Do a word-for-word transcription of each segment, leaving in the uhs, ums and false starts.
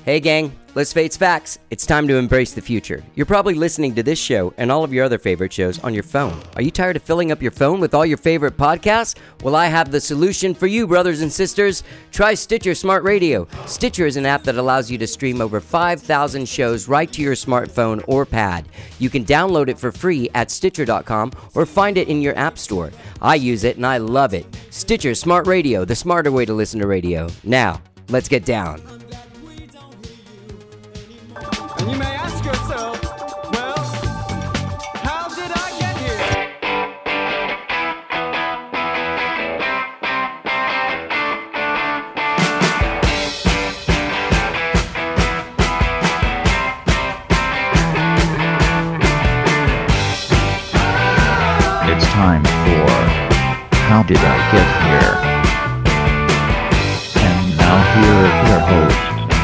Hey gang, let's face facts. It's time to embrace the future. You're probably listening to this show and all of your other favorite shows on your phone. Are you tired of filling up your phone with all your favorite podcasts? Well, I have the solution for you, brothers and sisters. Try Stitcher Smart Radio. Stitcher is an app that allows you to stream over five thousand shows right to your smartphone or pad. You can download it for free at Stitcher dot com or find it in your app store. I use it and I love it. Stitcher Smart Radio, the smarter way to listen to radio. Now, let's get down. And you may ask yourself, well, how did I get here? It's time for How Did I Get Here? And now here is your host,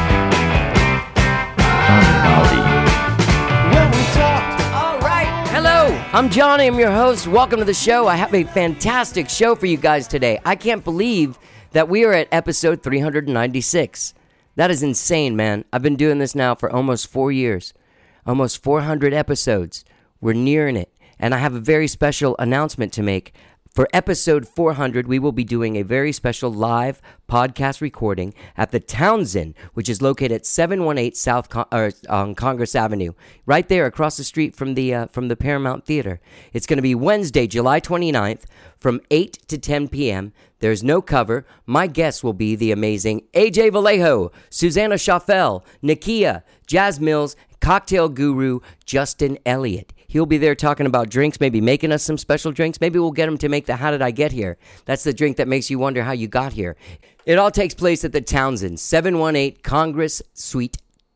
I'm Johnny, I'm your host. Welcome to the show. I have a fantastic show for you guys today. I can't believe that we are at episode three hundred ninety-six. That is insane, man. I've been doing this now for almost four years. Almost four hundred episodes. We're nearing it. And I have a very special announcement to make. For episode four hundred, we will be doing a very special live podcast recording at the Townsend, which is located at seven one eight South Con- or, on Congress Avenue, right there across the street from the uh, from the Paramount Theater. It's going to be Wednesday, July twenty-ninth, from eight to ten p.m. There's no cover. My guests will be the amazing A J Vallejo, Susanna Schaffel, Nakia, Jazz Mills, cocktail guru Justin Elliott. He'll be there talking about drinks, maybe making us some special drinks. Maybe we'll get him to make the How Did I Get Here? That's the drink that makes you wonder how you got here. It all takes place at the Townsend, seven one eight Congress Suite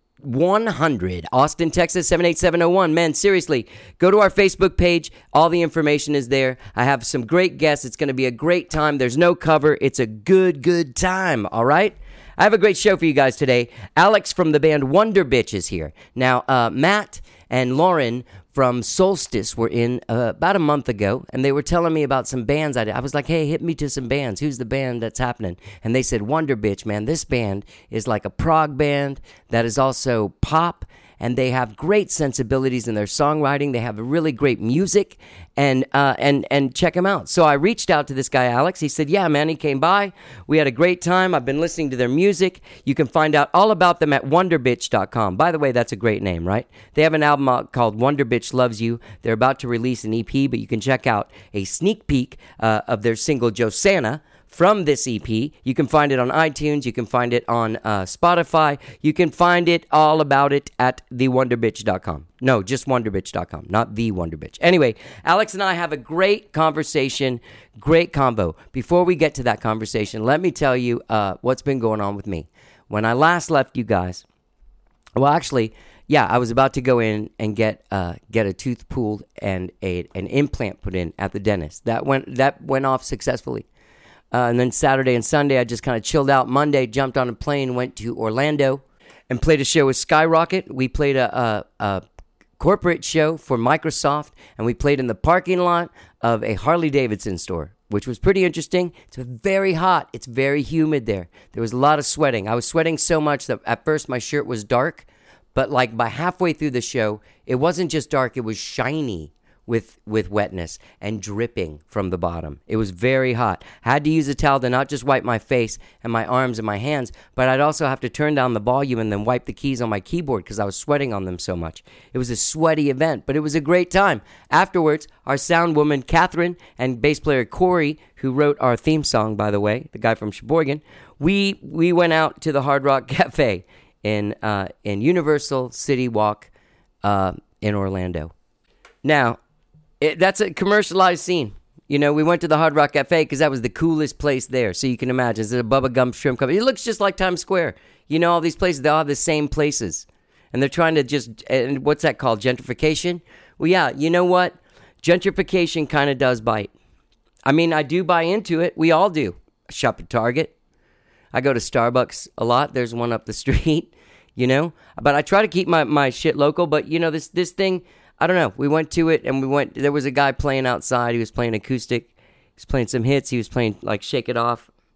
one hundred, Austin, Texas, seven eight seven oh one. Man, seriously, go to our Facebook page. All the information is there. I have some great guests. It's going to be a great time. There's no cover. It's a good, good time, all right? I have a great show for you guys today. Alex from the band Wonder Bitch is here. Now, uh, Matt and Lauren from Solstice were in uh, about a month ago, and they were telling me about some bands I did. I was like, hey, hit me to some bands. Who's the band that's happening? And they said, Wonder Bitch, man. This band is like a prog band that is also pop, and they have great sensibilities in their songwriting. They have really great music, and uh, and and check them out. So I reached out to this guy, Alex. He said, yeah, man, he came by. We had a great time. I've been listening to their music. You can find out all about them at wonder bitch dot com. By the way, that's a great name, right? They have an album out called Wonder Bitch Loves You. They're about to release an E P, but you can check out a sneak peek uh, of their single, Josanna, from this E P. You can find it on iTunes. You can find it on uh, Spotify. You can find it all about it at the wonder bitch dot com. No, just wonder bitch dot com, not the Wonder Bitch. Anyway, Alex and I have a great conversation, great combo. Before we get to that conversation, let me tell you uh, what's been going on with me. When I last left you guys, well, actually, yeah, I was about to go in and get uh, get a tooth pulled and a an implant put in at the dentist. That went that went off successfully. Uh, and then Saturday and Sunday, I just kind of chilled out. Monday, jumped on a plane, went to Orlando, and played a show with Skyrocket. We played a, a, a corporate show for Microsoft, and we played in the parking lot of a Harley-Davidson store, which was pretty interesting. It's very hot. It's very humid there. There was a lot of sweating. I was sweating so much that at first my shirt was dark, but like by halfway through the show, it wasn't just dark, it was shiny with with wetness and dripping from the bottom. It was very hot. I had to use a towel to not just wipe my face and my arms and my hands, but I'd also have to turn down the volume and then wipe the keys on my keyboard because I was sweating on them so much. It was a sweaty event, but it was a great time. Afterwards, our sound woman, Catherine, and bass player Corey, who wrote our theme song, by the way, the guy from Sheboygan, we we went out to the Hard Rock Cafe in, uh, in Universal City Walk uh, in Orlando. Now, It, that's a commercialized scene. You know, we went to the Hard Rock Cafe because that was the coolest place there. So you can imagine, it's a Bubba Gump Shrimp Company. It looks just like Times Square. You know, all these places, they all have the same places. And they're trying to just, and what's that called, gentrification? Well, yeah, you know what? Gentrification kind of does bite. I mean, I do buy into it. We all do. I shop at Target. I go to Starbucks a lot. There's one up the street, you know. But I try to keep my, my shit local. But, you know, this this thing, I don't know. We went to it, and we went, there was a guy playing outside. He was playing acoustic. He was playing some hits. He was playing, like, Shake It Off.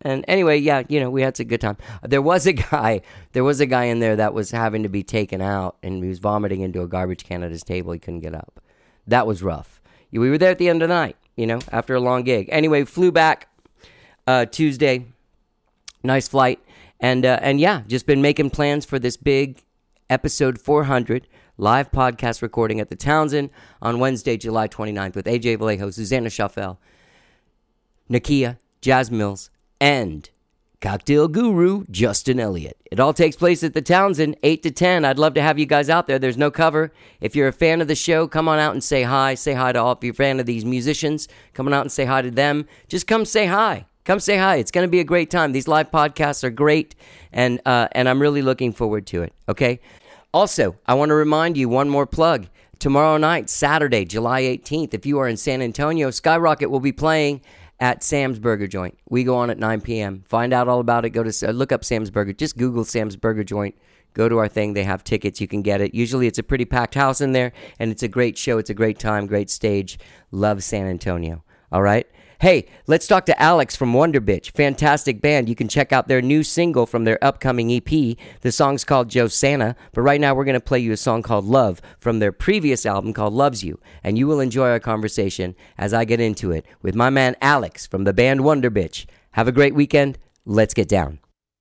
And anyway, yeah, you know, we had a good time. There was a guy, there was a guy in there that was having to be taken out, and he was vomiting into a garbage can at his table. He couldn't get up. That was rough. We were there at the end of the night, you know, after a long gig. Anyway, flew back uh, Tuesday. Nice flight. And, uh, and yeah, just been making plans for this big episode four hundred live podcast recording at the Townsend on Wednesday, July twenty-ninth with A J Vallejo, Susanna Schaffel, Nakia, Jazz Mills, and cocktail guru Justin Elliott. It all takes place at the Townsend, eight to ten. I'd love to have you guys out there. There's no cover. If you're a fan of the show, come on out and say hi. Say hi to all. If you're a fan of these musicians, come on out and say hi to them. Just come say hi. Come say hi. It's going to be a great time. These live podcasts are great, and uh, and I'm really looking forward to it, okay? Also, I want to remind you, one more plug. Tomorrow night, Saturday, July eighteenth, if you are in San Antonio, Skyrocket will be playing at Sam's Burger Joint. We go on at nine p.m. Find out all about it. Go to uh, look up Sam's Burger. Just Google Sam's Burger Joint. Go to our thing. They have tickets. You can get it. Usually it's a pretty packed house in there, and it's a great show. It's a great time, great stage. Love San Antonio. All right? Hey, let's talk to Alex from Wonder Bitch. Fantastic band. You can check out their new single from their upcoming E P. The song's called Josanna, but right now we're going to play you a song called Love from their previous album called Loves You, and you will enjoy our conversation as I get into it with my man Alex from the band Wonder Bitch. Have a great weekend. Let's get down.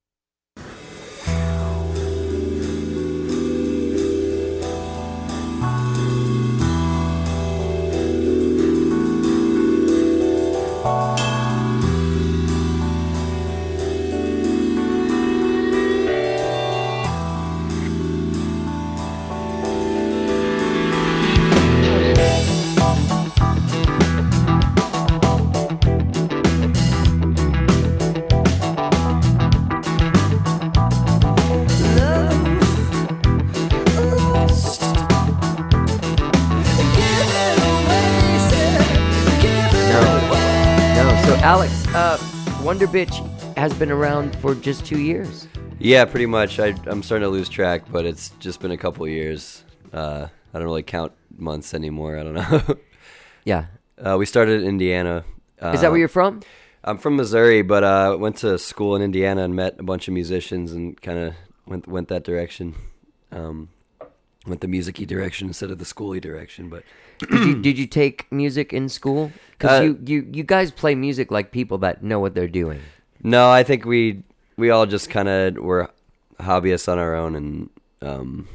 Alex, uh, Wonder Bitch has been around for just two years. Yeah, pretty much. I, I'm starting to lose track, but it's just been a couple years. Uh, I don't really count months anymore. I don't know. Yeah. Uh, we started in Indiana. Uh, Is that where you're from? I'm from Missouri, but uh, went to school in Indiana and met a bunch of musicians and kind of went went that direction. Um, went the music-y direction instead of the school-y direction, but... did, you, did you take music in school? Because uh, you, you, you guys play music like people that know what they're doing. No, I think we we all just kind of were hobbyists on our own, and um,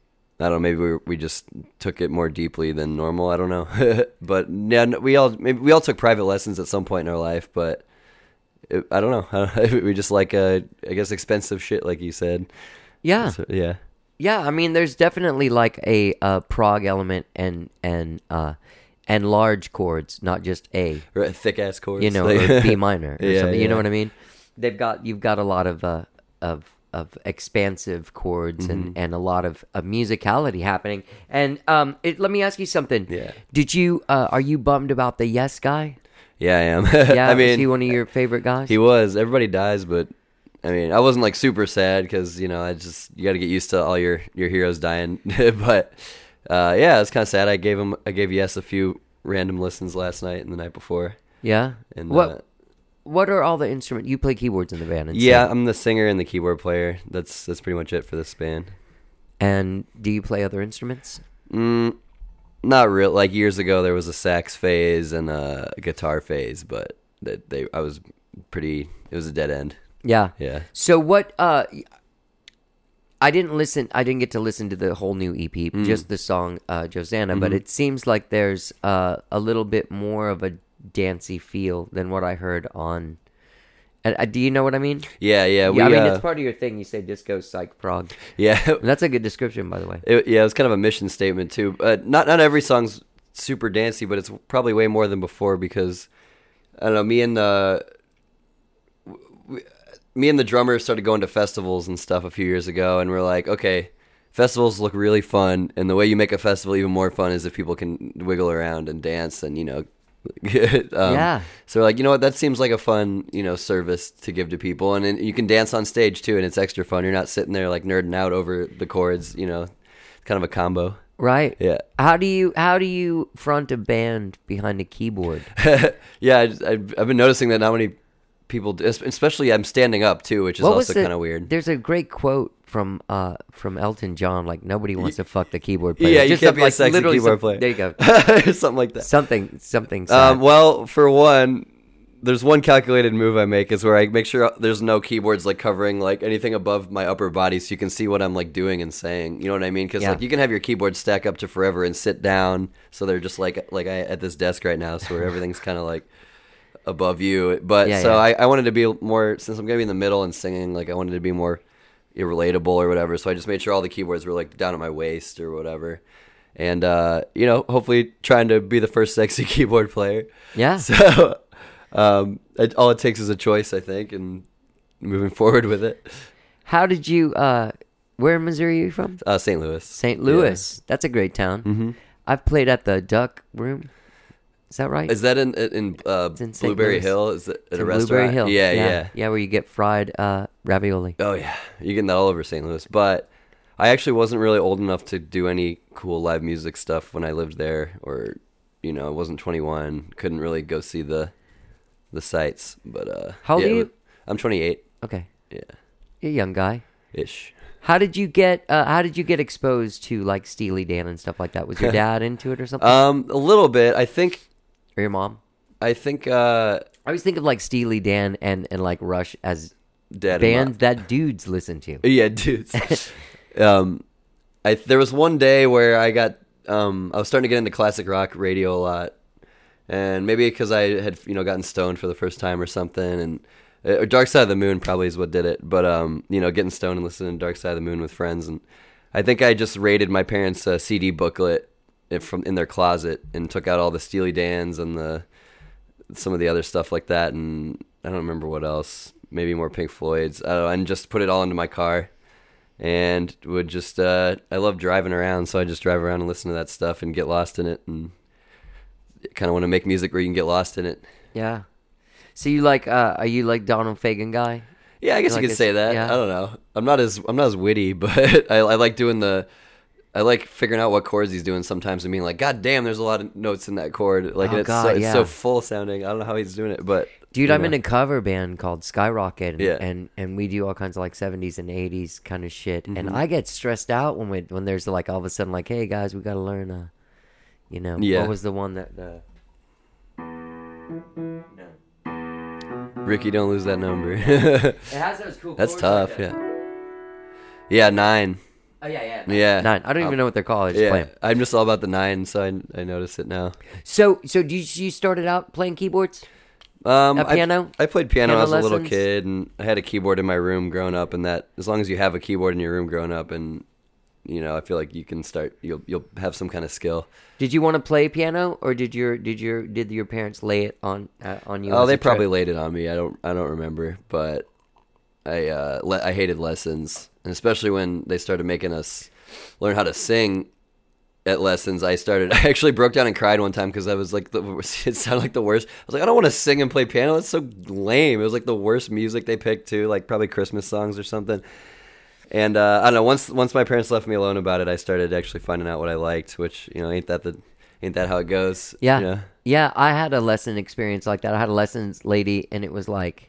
I don't know, maybe we we just took it more deeply than normal. I don't know, but yeah, we all maybe we all took private lessons at some point in our life, but it, I don't know. I don't know. We just like uh, I guess expensive shit, like you said. Yeah, so, yeah. Yeah, I mean, there's definitely like a uh, prog element and and uh, and large chords, not just A, right, thick ass chords, you know, or B minor or yeah, something. You yeah. know what I mean? They've got you've got a lot of uh, of of expansive chords and, Mm-hmm. and a lot of, of musicality happening. And um, it, let me ask you something. Yeah. Did you uh, are you bummed about the Yes guy? Yeah, I am. Yeah, I mean, is he one of your favorite guys? He was. Everybody dies, but. I mean, I wasn't like super sad because you know I just you got to get used to all your, your heroes dying. But uh, yeah, it's kind of sad. I gave him I gave Yes a few random listens last night and the night before. Yeah. And what uh, what are all the instruments? You play keyboards in the band? And yeah, sing. I'm the singer and the keyboard player. That's that's pretty much it for this band. And do you play other instruments? Mm, not real. Like years ago, there was a sax phase and a guitar phase, but they, they I was pretty. It was a dead end. Yeah. Yeah. So what, uh, I didn't listen, I didn't get to listen to the whole new E P, Mm. just the song, uh, Josanna, Mm-hmm. but it seems like there's, uh, a little bit more of a dancey feel than what I heard on, uh, uh, do you know what I mean? Yeah, yeah. We, yeah, I mean, uh, it's part of your thing, you say disco, psych, prog. yeah. And that's a good description, by the way. It, yeah, it was kind of a mission statement too. Uh, not not every song's super dancey, but it's probably way more than before because I don't know. Me and the we, me and the drummer started going to festivals and stuff a few years ago, and we're like, okay, festivals look really fun, and the way you make a festival even more fun is if people can wiggle around and dance, and you know. um, Yeah. So we're like, you know what? That seems like a fun, you know, service to give to people, and, and you can dance on stage too, and it's extra fun. You're not sitting there like nerding out over the chords, you know. Kind of a combo. Right. Yeah. How do you, how do you front a band behind a keyboard? Yeah, I, I, I've been noticing that not many people, do, especially I'm standing up too, which is What was also the- kind of weird. There's a great quote from uh from Elton John, like nobody wants to fuck the keyboard player. Yeah, you Just can't some, be a like, sexy literally keyboard some- player. There you go. Something like that. Something something. Sad. Um, well, for one, there's one calculated move I make is where I make sure there's no keyboards like covering like anything above my upper body, so you can see what I'm like doing and saying. You know what I mean? Because Yeah. like you can have your keyboard stack up to forever and sit down, so they're just like like I at this desk right now, so where everything's kind of like above you. But Yeah, so yeah. I, I wanted to be more, since I'm gonna be in the middle and singing, like I wanted to be more relatable or whatever. So I just made sure all the keyboards were like down at my waist or whatever. And uh, you know, hopefully trying to be the first sexy keyboard player. Yeah. So um, it, all it takes is a choice, I think, and moving forward with it. How did you? uh Where in Missouri are you from? Uh, Saint Louis. Saint Louis. That's a great town. Mm-hmm. I've played at the Duck Room. Is that right? Is that in in uh, It's in Saint Blueberry Louis. Hill? Is it at It's a in restaurant? Blueberry Hill. Yeah, yeah, yeah. yeah, where you get fried uh, ravioli. Oh yeah, you're getting that all over Saint Louis. But I actually wasn't really old enough to do any cool live music stuff when I lived there, or you know, I wasn't twenty-one. Couldn't really go see the the sights. But uh, How old yeah, are it you? was- I'm twenty-eight. Okay, Yeah, you're a young guy. ish. How did you get? Uh, how did you get exposed to like Steely Dan and stuff like that? Was your dad into it or something, Um, a little bit. I think. or your mom? I think. Uh, I always think of like Steely Dan and and like Rush as Dad and bands that dudes listen to. Yeah, dudes. um, I there was one day where I got um I was starting to get into classic rock radio a lot, and maybe because I had you know gotten stoned for the first time or something, and uh, Dark Side of the Moon probably is what did it. But um, you know, getting stoned and listening to Dark Side of the Moon with friends, and I think I just raided my parents' uh, C D booklet if- from in their closet and took out all the Steely Dans and the some of the other stuff like that, and I don't remember what else. Maybe more Pink Floyd's. I don't know, and just put it all into my car, and would just. Uh, I love driving around, so I just drive around and listen to that stuff and get lost in it, and kind of want to make music where you can get lost in it. Yeah. So you like? Uh, are you like Donald Fagen guy? Yeah, I guess Like you could it's- say that. yeah. I don't know. I'm not as I'm not as witty, but I, I like doing the. I like figuring out what chords he's doing sometimes and being like, God damn, there's a lot of notes in that chord. Like Oh, it's God, so, it's yeah. so full sounding. I don't know how he's doing it, but Dude, you I'm know. in a cover band called Skyrocket, and Yeah. and, and we do all kinds of like seventies and eighties kind of shit. And Mm-hmm. I get stressed out when we when there's like all of a sudden like, hey guys, we got to learn, uh, you know, Yeah. what was the one that the Ricky, don't lose that number. it has those cool. That's chords tough. like that. Yeah. Yeah, nine. Oh yeah, yeah, Yeah. Nine. I don't even know what they're called. I just play Yeah, 'em. I'm just all about the nine, so I, I notice it now. So so do you, you started out playing keyboards? Um, A I- piano? I, played piano, Piano when I was a little lessons? kid, and I had a keyboard in my room growing up. And that, as long as you have a keyboard in your room growing up, and you know, I feel like you can start. You'll you'll have some kind of skill. Did you want to play piano, or did your did your did your parents lay it on uh, on you? Oh, as they a probably trip? laid it on me. I don't I don't remember, but I uh, le- I hated lessons, and especially when they started making us learn how to sing at lessons. I started. I actually broke down and cried one time because I was like, the, it sounded like the worst. I was like, I don't want to sing and play piano. It's so lame. It was like the worst music they picked too, like probably Christmas songs or something. And uh, I don't know. Once once my parents left me alone about it, I started actually finding out what I liked, which you know ain't that the ain't that how it goes? Yeah. You know? Yeah, I had a lesson experience like that. I had a lessons lady, and it was like,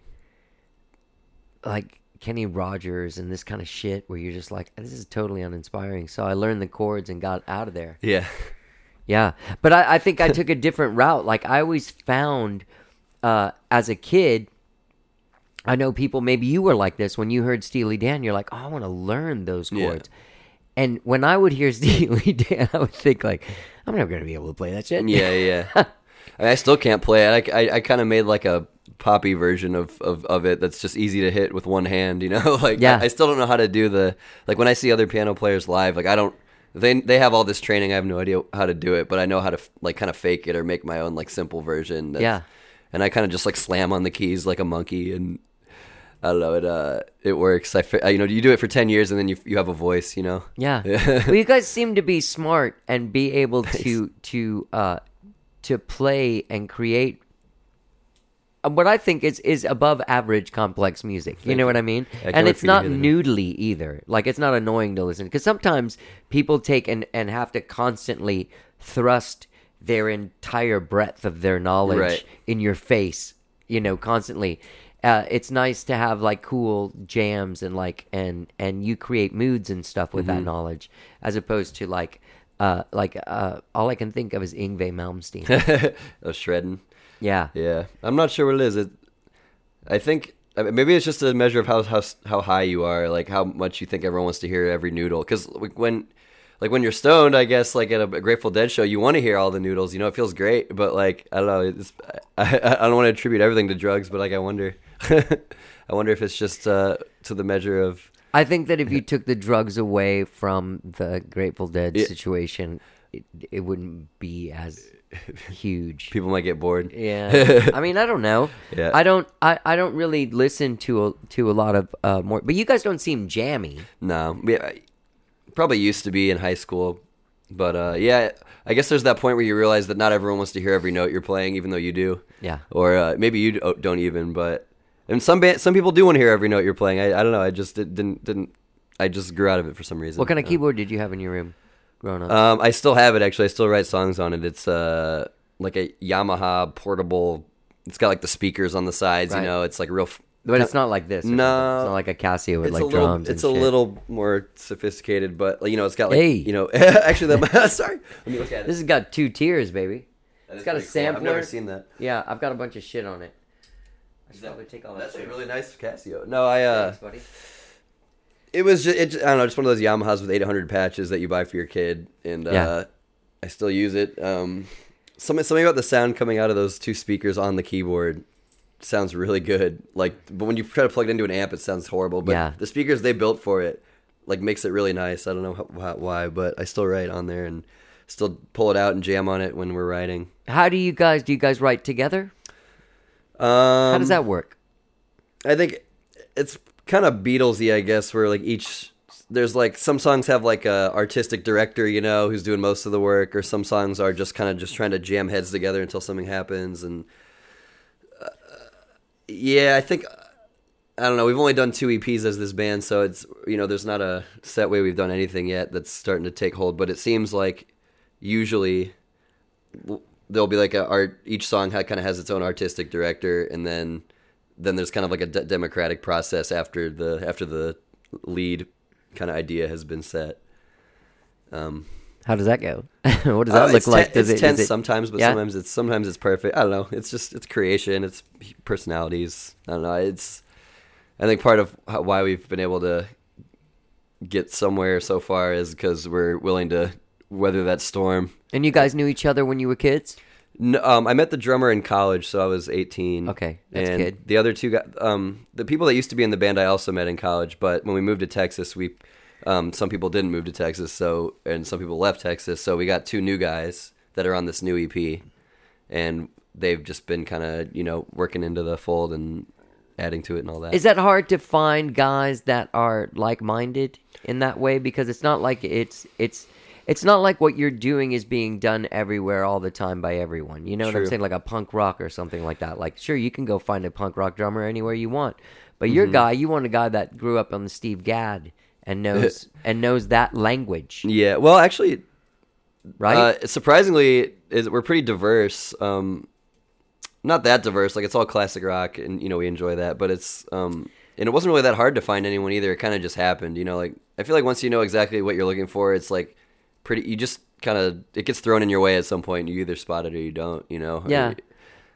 like Kenny Rogers and this kind of shit where you're just like, this is totally uninspiring. So I learned the chords and got out of there. Yeah. Yeah. But I, I think I took a different route. Like I always found uh, as a kid, I know people, maybe you were like this when you heard Steely Dan, you're like, oh, I want to learn those Yeah. chords. And when I would hear Steely Dan, I would think like, I'm never going to be able to play that shit. Yeah, yeah. I, mean, I still can't play it. I, I, I kind of made like a poppy version of, of, of it that's just easy to hit with one hand, you know? like Yeah. I, I still don't know how to do the like when I see other piano players live, like I don't they they have all this training. I have no idea how to do it, but I know how to like kind of fake it or make my own like simple version. That's, Yeah. And I kind of just like slam on the keys like a monkey, and I don't know, it uh it works. I fi- you know, you do it for ten years and then you you have a voice, you know. Yeah. Well, you guys seem to be smart and be able to to uh to play and create uh, what I think is is above average complex music. You know what I mean? I can't And wait it's for you to not hear that. noodly either. Like it's not annoying to listen because sometimes people take and and have to constantly thrust their entire breadth of their knowledge Right. in your face, you know, constantly. uh, it's nice to have like cool jams and like and and you create moods and stuff with that knowledge, as opposed to like uh like uh all I can think of is Yngwie Malmsteen. Of shredding. Yeah. Yeah, I'm not sure what it is. It, I think I mean, maybe it's just a measure of how how how high you are, like how much you think everyone wants to hear every noodle. Because when, like when you're stoned, I guess like at a Grateful Dead show, you want to hear all the noodles. You know, it feels great. But like I don't know, it's, I I don't want to attribute everything to drugs, but like I wonder, I wonder if it's just uh, to the measure of. I think that if you took the drugs away from the Grateful Dead Yeah. situation, it, it wouldn't be as huge. People might get bored. Yeah, I mean, I don't know. Yeah. I don't. I, I don't really listen to a, to a lot of uh, more. But you guys don't seem jammy. No, yeah, I- probably used to be in high school, but uh, yeah, I guess there's that point where you realize that not everyone wants to hear every note you're playing, even though you do. Yeah. Or uh, maybe you d- don't even, but and some band, some people do want to hear every note you're playing. I, I don't know. I just did, didn't didn't. I just grew out of it for some reason. What kind of Uh, keyboard did you have in your room growing up? Um, I still have it actually. I still write songs on it. It's uh like a Yamaha portable. It's got like the speakers on the sides. Right. You know, it's like real. F- but it's not like this. or No. something. It's not like a Casio with it's like a little, drums. it's and a shit. little more sophisticated, but like, you know, it's got like Hey. you know. Actually, that, sorry. Let me look at it. This has got two tiers, baby. That It's is got a pretty cool. sampler. I've never seen that. Yeah, I've got a bunch of shit on it. I should probably take all that. That's a shit. really nice Casio. No, I uh, Thanks, buddy. it was just, it, just- I don't know, just one of those Yamahas with eight hundred patches that you buy for your kid, and uh, Yeah. I still use it. Um, something something about the sound coming out of those two speakers on the keyboard sounds really good. Like, but when you try to plug it into an amp, it sounds horrible. But Yeah. the speakers they built for it, like, makes it really nice. I don't know how, why, but I still write on there and still pull it out and jam on it when we're writing. How do you guys? Do you guys write together? Um, How does that work? I think it's kind of Beatlesy, I guess, where like each there's like some songs have like a artistic director, you know, who's doing most of the work, or some songs are just kind of just trying to jam heads together until something happens. And uh, yeah, I think I don't know. We've only done two E Ps as this band, so it's you know, there's not a set way we've done anything yet that's starting to take hold. But it seems like usually there'll be like a art. Each song ha- kind of has its own artistic director, and then. Then there's kind of like a de- democratic process after the after the lead kind of idea has been set. Um, How does that go? What does that uh, look it's like? ten- Does it's it, tense is it- sometimes, but yeah? sometimes it's sometimes it's perfect. I don't know. It's just it's creation. It's personalities. I don't know. It's I think part of how, why we've been able to get somewhere so far is because we're willing to weather that storm. And you guys knew each other when you were kids? No, um, I met the drummer in college, so I was eighteen. Okay, that's and kid. The other two guys, um, the people that used to be in the band, I also met in college. But when we moved to Texas, we, um, some people didn't move to Texas, so and some people left Texas, so we got two new guys that are on this new E P, and they've just been kind of you know working into the fold and adding to it and all that. Is that hard to find guys that are like-minded in that way? Because it's not like it's it's it's not like what you're doing is being done everywhere all the time by everyone. You know what I'm True. saying? Like a punk rock or something like that. Like, sure, you can go find a punk rock drummer anywhere you want, but your guy, you want a guy that grew up on the Steve Gadd and knows and knows that language, Yeah, well, actually, right? Uh, surprisingly, is we're pretty diverse. Um, not that diverse. Like it's all classic rock, and you know we enjoy that. But it's um, and it wasn't really that hard to find anyone either. It kind of just happened. You know, like I feel like once you know exactly what you're looking for, it's like pretty. You just kind of it gets thrown in your way at some point. You either spot it or you don't. You know. Yeah. Or-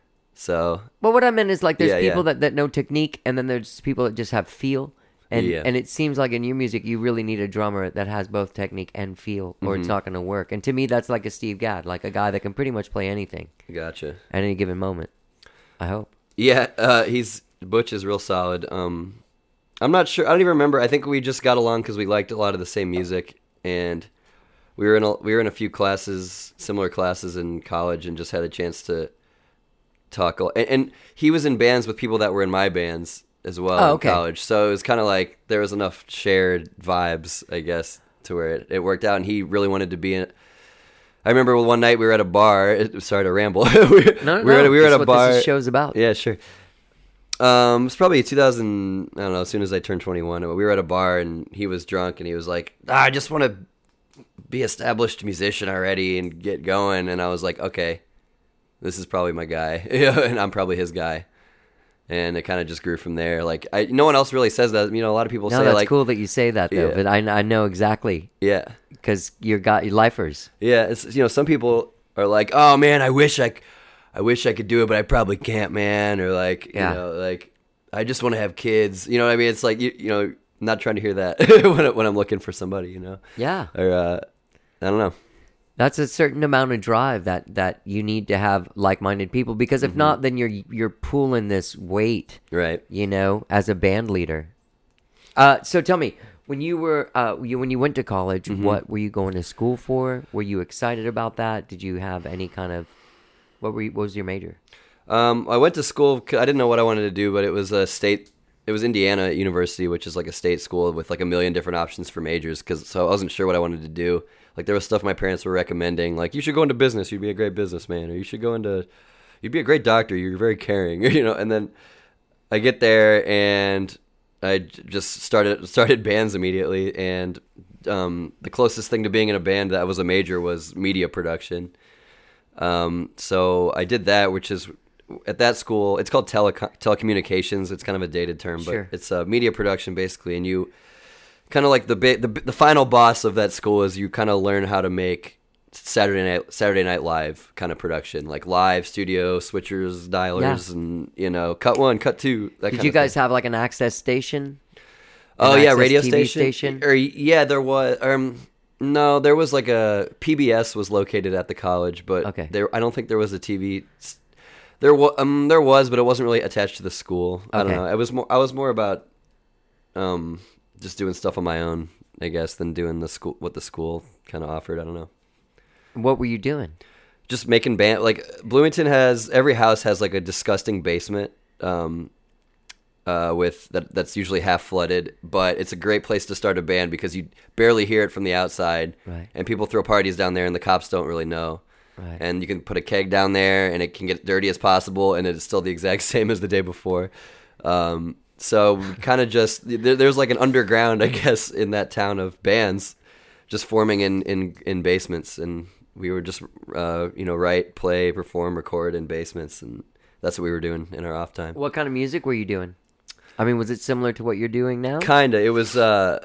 so But what I meant is like there's Yeah, people yeah. that, that know technique, and then there's people that just have feel. And Yeah. and it seems like in your music you really need a drummer that has both technique and feel, or Mm-hmm. it's not going to work. And to me, that's like a Steve Gadd, like a guy that can pretty much play anything gotcha. at any given moment. I hope. Yeah, uh, he's Butch is real solid. Um, I'm not sure. I don't even remember. I think we just got along because we liked a lot of the same music, and we were in a, we were in a few classes, similar classes in college, and just had a chance to talk. a- And, and he was in bands with people that were in my bands as well Oh, in okay. college, so it was kind of like there was enough shared vibes, I guess, to where it, it worked out. And he really wanted to be in. I remember one night we were at a bar. It, sorry to ramble. we, No, no, we were no. at, we were That's at a what bar. this show's about. Yeah, sure. Um, it's probably two thousand. I don't know. As soon as I turned twenty-one, we were at a bar and he was drunk and he was like, ah, "I just want to be established musician already and get going." And I was like, "Okay, this is probably my guy, and I'm probably his guy." and it kind of just grew from there. Like, I, no one else really says that. You know, a lot of people No, say that's like, cool that you say that though. Yeah. But I, I know exactly yeah, because you're got you lifers. yeah. It's, you know, some people are like, oh man, I wish I, c- I wish I could do it, but I probably can't, man. Or like, Yeah. you know, like I just want to have kids. You know what I mean? It's like you, you know, I'm not trying to hear that when I- when I'm looking for somebody. You know, Yeah. or uh, I don't know. That's a certain amount of drive that, that you need to have like-minded people because if not, then you're you're pulling this weight, Right. you know, as a band leader. Uh, so tell me, when you were uh, you, when you went to college, what were you going to school for? Were you excited about that? Did you have any kind of what were you, what was your major? Um, I went to school. I didn't know what I wanted to do, but it was a state. It was Indiana University, which is like a state school with like a million different options for majors. Cause so I wasn't sure what I wanted to do. Like there was stuff my parents were recommending, like you should go into business. You'd be a great businessman, or you should go into, you'd be a great doctor. You're very caring, you know. And then I get there and I j- just started started bands immediately. And um, the closest thing to being in a band that was a major was media production. Um, so I did that, which is at that school. It's called tele- telecommunications. It's kind of a dated term, but Sure. it's uh, media production basically, and you. Kind of like the, ba- the the final boss of that school is you kind of learn how to make Saturday night Saturday Night Live kind of production, like live studio switchers, dialers, Yeah. and you know, cut one, cut two. That Did kind you of guys thing. have like an access station? Oh An yeah, access radio T V station. Or yeah, there was. Um, no, there was like a P B S was located at the college, but Okay. there I don't think there was a T V. s- There was um there was, but it wasn't really attached to the school. I don't Okay. know. It was more. I was more about um just doing stuff on my own, I guess, than doing the school what the school kind of offered. I don't know. What were you doing? Just making band. Like Bloomington has every house has like a disgusting basement, um, uh, with that that's usually half flooded. But it's a great place to start a band because you barely hear it from the outside, Right. and people throw parties down there, and the cops don't really know. Right. And you can put a keg down there, and it can get dirty as possible, and it's still the exact same as the day before. Um, So kind of just there, there's like an underground, I guess, in that town of bands, just forming in, in, in basements, and we were just uh, you know write, play, perform, record in basements, and that's what we were doing in our off time. What kind of music were you doing? I mean, was it similar to what you're doing now? Kinda. It was uh,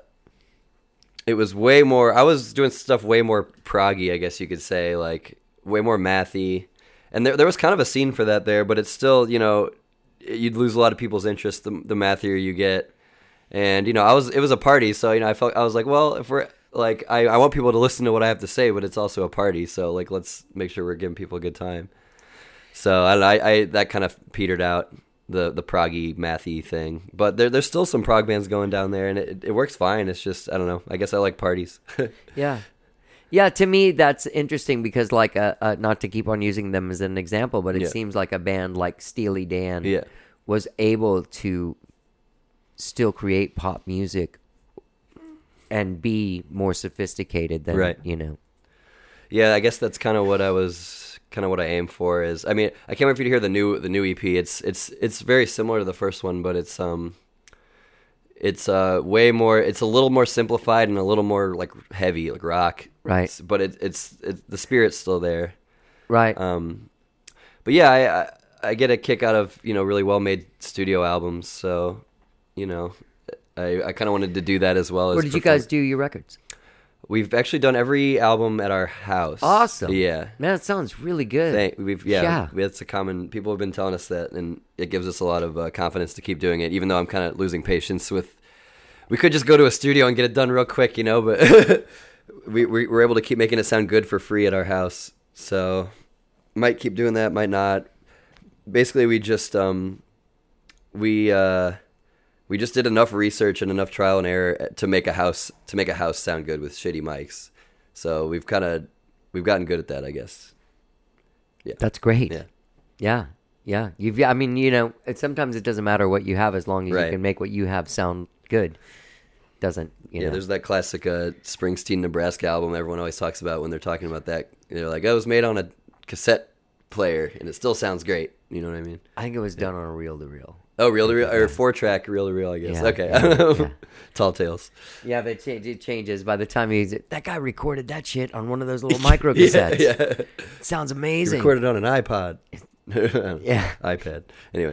it was way more. I was doing stuff way more proggy, I guess you could say, like way more mathy, and there there was kind of a scene for that there, but it's still you know. You'd lose a lot of people's interest the, the mathier you get, and you know I was it was a party, so you know I felt I was like, well, if we're like I, I want people to listen to what I have to say, but it's also a party, so like let's make sure we're giving people a good time. So I I, I that kind of petered out the the proggy mathy thing, but there there's still some prog bands going down there, and it, it works fine. It's just I don't know. I guess I like parties. Yeah. Yeah, to me that's interesting because like uh, uh, not to keep on using them as an example, but it Yeah. seems like a band like Steely Dan Yeah. was able to still create pop music and be more sophisticated than, Right. you know. Yeah, I guess that's kind of what I was, kind of what I aim for. Is I mean, I can't wait for you to hear the new the new E P. It's it's it's very similar to the first one, but it's um, it's uh way more. It's a little more simplified and a little more like heavy, like rock. Right. It's- but it, it's it, the spirit's still there. Right. Um, but yeah, I, I I get a kick out of you know really well made studio albums. So, you know, I I kind of wanted to do that as well. Where as did you perform- guys do your records? We've actually done every album at our house. Awesome. Yeah. Man, it sounds really good. Thank, we've yeah, Yeah. That's a common. People have been telling us that, and it gives us a lot of uh, confidence to keep doing it. Even though I'm kind of losing patience with, we could just go to a studio and get it done real quick, you know. But we, we we're able to keep making it sound good for free at our house. So might keep doing that, might not. Basically, we just um, we uh, we just did enough research and enough trial and error to make a house to make a house sound good with shitty mics. So we've kind of we've gotten good at that, I guess. Yeah. That's great. Yeah. Yeah. Yeah. You've I mean, you know, it, sometimes it doesn't matter what you have as long as Right. you can make what you have sound good. Doesn't, you Yeah, know. there's that classic uh, Springsteen, Nebraska album everyone always talks about when they're talking about that. They're like, oh, it was made on a cassette player, and it still sounds great. You know what I mean? I think it was done on a reel to reel. Oh, reel to reel, or four track reel to reel, I guess. Yeah, okay. yeah, yeah. Tall Tales. Yeah, but it, change, it changes by the time he's that guy recorded that shit on one of those little micro cassettes. Yeah, yeah. Sounds He amazing. recorded on an iPod. Yeah. iPad. Anyway.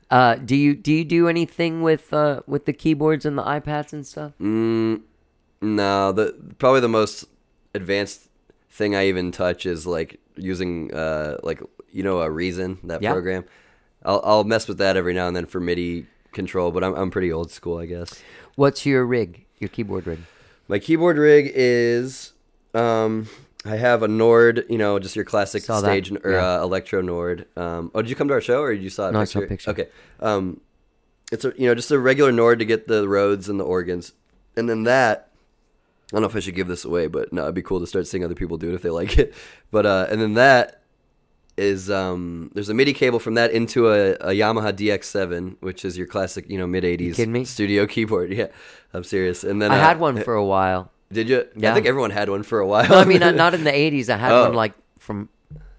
Uh, do you do you do anything with uh, with the keyboards and the iPads and stuff? Mm, no, the probably the most advanced thing I even touch is like using uh, like you know a Reason, that Yeah. program. I'll I'll mess with that every now and then for MIDI control, but I'm I'm pretty old school, I guess. What's your rig? Your keyboard rig? My keyboard rig is um I have a Nord, you know, just your classic Saw that, stage or yeah. uh, electro Nord. Um, oh, did you come to our show or did you saw a No, I picture? saw a picture. Okay. Um, it's a you know just a regular Nord to get the Rhodes and the organs, and then that. I don't know if I should give this away, but no, it'd be cool to start seeing other people do it if they like it. But uh, and then that is um, there's a MIDI cable from that into a, a Yamaha D X seven, which is your classic, you know, mid eighties kidding me? studio keyboard. Yeah, I'm serious. And then I uh, had one for a while. Did you? Yeah. I think everyone had one for a while. No, I mean not, not in the eighties. I had Oh. one like from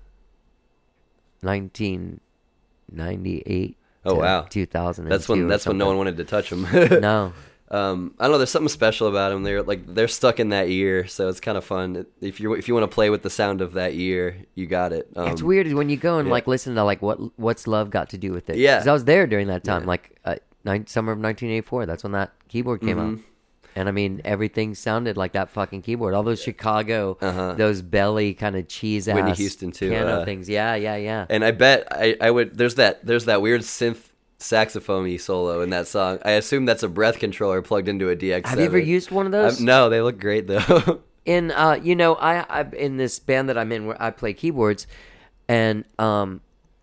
nineteen ninety-eight. Oh, to wow. two thousand. That's when that's when no one wanted to touch them. No. Um, I don't know. There's something special about them. They're like they're stuck in that year, so it's kind of fun. If you if you want to play with the sound of that year, you got it. Um, It's weird when you go and yeah. like listen to like what what's love got to do with it. Yeah. 'Cause I was there during that time, Yeah. like uh, nine, summer of nineteen eighty-four. That's when that keyboard came out. Mhm. And I mean, everything sounded like that fucking keyboard. All those Chicago, Uh-huh. those belly kind of cheese ass Whitney Houston, too, piano uh, things. Yeah, yeah, yeah. And I bet I, I would. There's that there's that weird synth saxophone solo in that song. I assume that's a breath controller plugged into a D X seven. Have you ever used one of those? I've, no, they look great though. in uh you know I I in this band that I'm in where I play keyboards, and um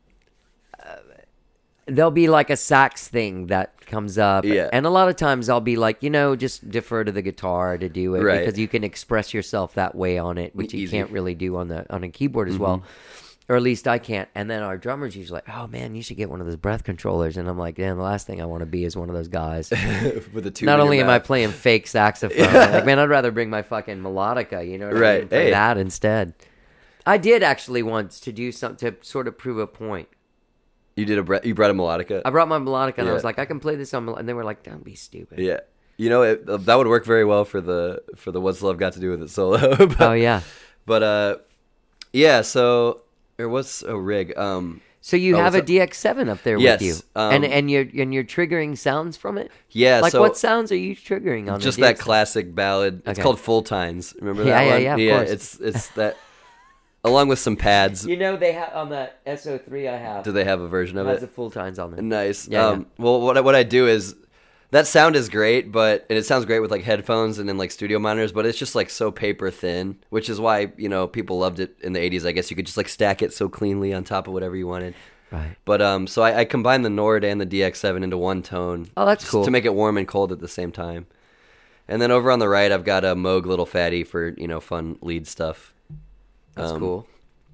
uh, there'll be like a sax thing that comes up, Yeah. and a lot of times I'll be like, you know, just defer to the guitar to do it, Right. because you can express yourself that way on it, which you Easy. can't really do on the on a keyboard as Mm-hmm. well. Or at least I can't. And then our drummer's usually like, "Oh man, you should get one of those breath controllers." And I'm like, "Damn, the last thing I want to be is one of those guys." With a tube. Not in only your am I mouth. playing fake saxophone, like, man, I'd rather bring my fucking melodica, you know what I Right. mean? Play Hey. that instead. I did actually once to do something to sort of prove a point. You did a bre- you brought a melodica. I brought my melodica and I Yeah. was like, I can play this on, mel-" and they were like, "Don't be stupid." Yeah. You know it, uh, that would work very well for the for the What's Love Got to Do with It solo. but, Oh yeah. But uh, yeah. So or what's a rig? Um, So you Oh, have what's a up? D X seven up there Yes, with you, um, and and you're and you're triggering sounds from it. yeah. Like so what sounds are you triggering on just the that D X seven? classic ballad. It's Okay. called Full Times. Remember Yeah, that yeah, one? yeah, of yeah. course. It's it's that along with some pads. You know, they have on the S O three I have. Do they have a version of has it? the full times on there. Nice. Yeah, um, Well, what I, what I do is that sound is great, but and it sounds great with like headphones and then like studio monitors, but it's just like so paper thin, which is why you know people loved it in the eighties. I guess you could just like stack it so cleanly on top of whatever you wanted. Right. But um, so I, I combined the Nord and the D X seven into one tone. Oh, that's just cool. to make it warm and cold at the same time. And then over on the right, I've got a Moog Little Fatty for you know fun lead stuff. That's Um, cool.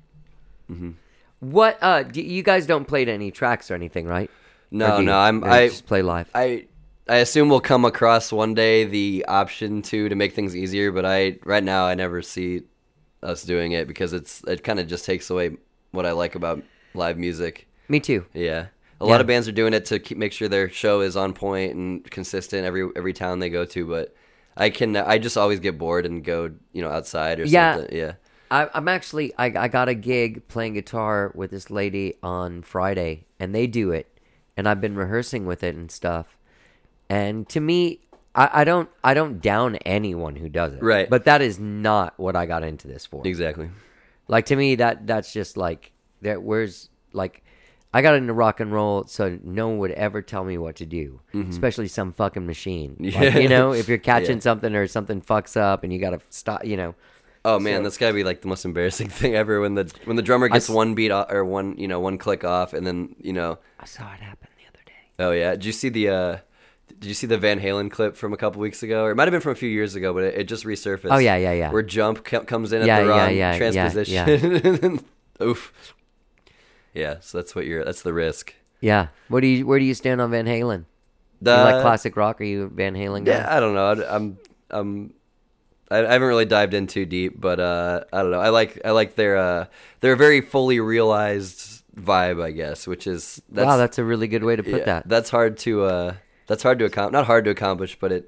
What? Uh, do, you guys don't play to any tracks or anything, right? Or No, do you? no, I'm Or you I just play live. I I assume we'll come across one day the option to to make things easier, but I right now I never see us doing it because it's it kind of just takes away what I like about live music. Me too. Yeah. A Yeah. lot of bands are doing it to keep, make sure their show is on point and consistent every every town they go to, but I can I just always get bored and go, you know, outside or Yeah. something. Yeah. I, I'm actually I, I got a gig playing guitar with this lady on Friday, and they do it, and I've been rehearsing with it and stuff. And to me, I, I don't I don't down anyone who does it, Right. But that is not what I got into this for. Exactly. Like to me, that that's just like that. Where's like I got into rock and roll, so no one would ever tell me what to do, especially some fucking machine. Like, Mm-hmm. Yeah. you know, if you're catching Yeah. something or something fucks up and you got to stop, you know. Oh man, So- that's gotta be like the most embarrassing thing ever when the when the drummer I gets s- one beat off, or one you know one click off, and then you know I saw it happen the other day. oh yeah. Did you see the uh, did you see the Van Halen clip from a couple weeks ago, or it might have been from a few years ago, but it, it just resurfaced. Oh, yeah, yeah, yeah. Where Jump co- comes in Yeah, at the yeah, wrong yeah, yeah, transposition. Oof. Yeah, so that's what you're. That's the risk. Yeah. What do you? Where do you stand on Van Halen? The, you like classic rock? Are you a Van Halen guy? Yeah, I don't know. I, I'm I'm I, I haven't really dived in too deep, but uh, I don't know. I like I like their uh, their very fully realized vibe, I guess, which is that's, wow, that's a really good way to put yeah, that. That's hard to uh, that's hard to accomplish. Not hard to accomplish, but it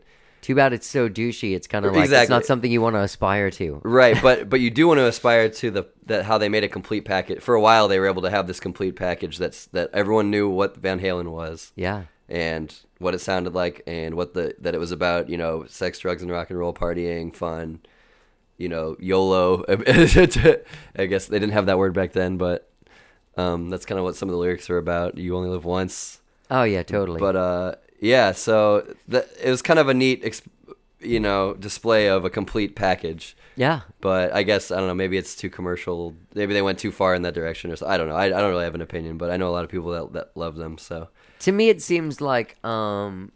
Too bad it's so douchey. It's kind of like it's Exactly. not something you want to aspire to. Right, but but you do want to aspire to the that how they made a complete package. For a while, they were able to have this complete package that's that everyone knew what Van Halen was. Yeah. And what it sounded like, and what the that it was about. You know, sex, drugs, and rock and roll, partying, fun. You know, YOLO. I guess they didn't have that word back then, but um, that's kind of what some of the lyrics are about. You only live once. Oh yeah, totally. But uh, yeah, so the, it was kind of a neat, exp- you know, display of a complete package. yeah. But I guess I don't know. Maybe it's too commercial. Maybe they went too far in that direction, or so. I don't know. I, I don't really have an opinion, but I know a lot of people that that love them. So To me, it seems like um,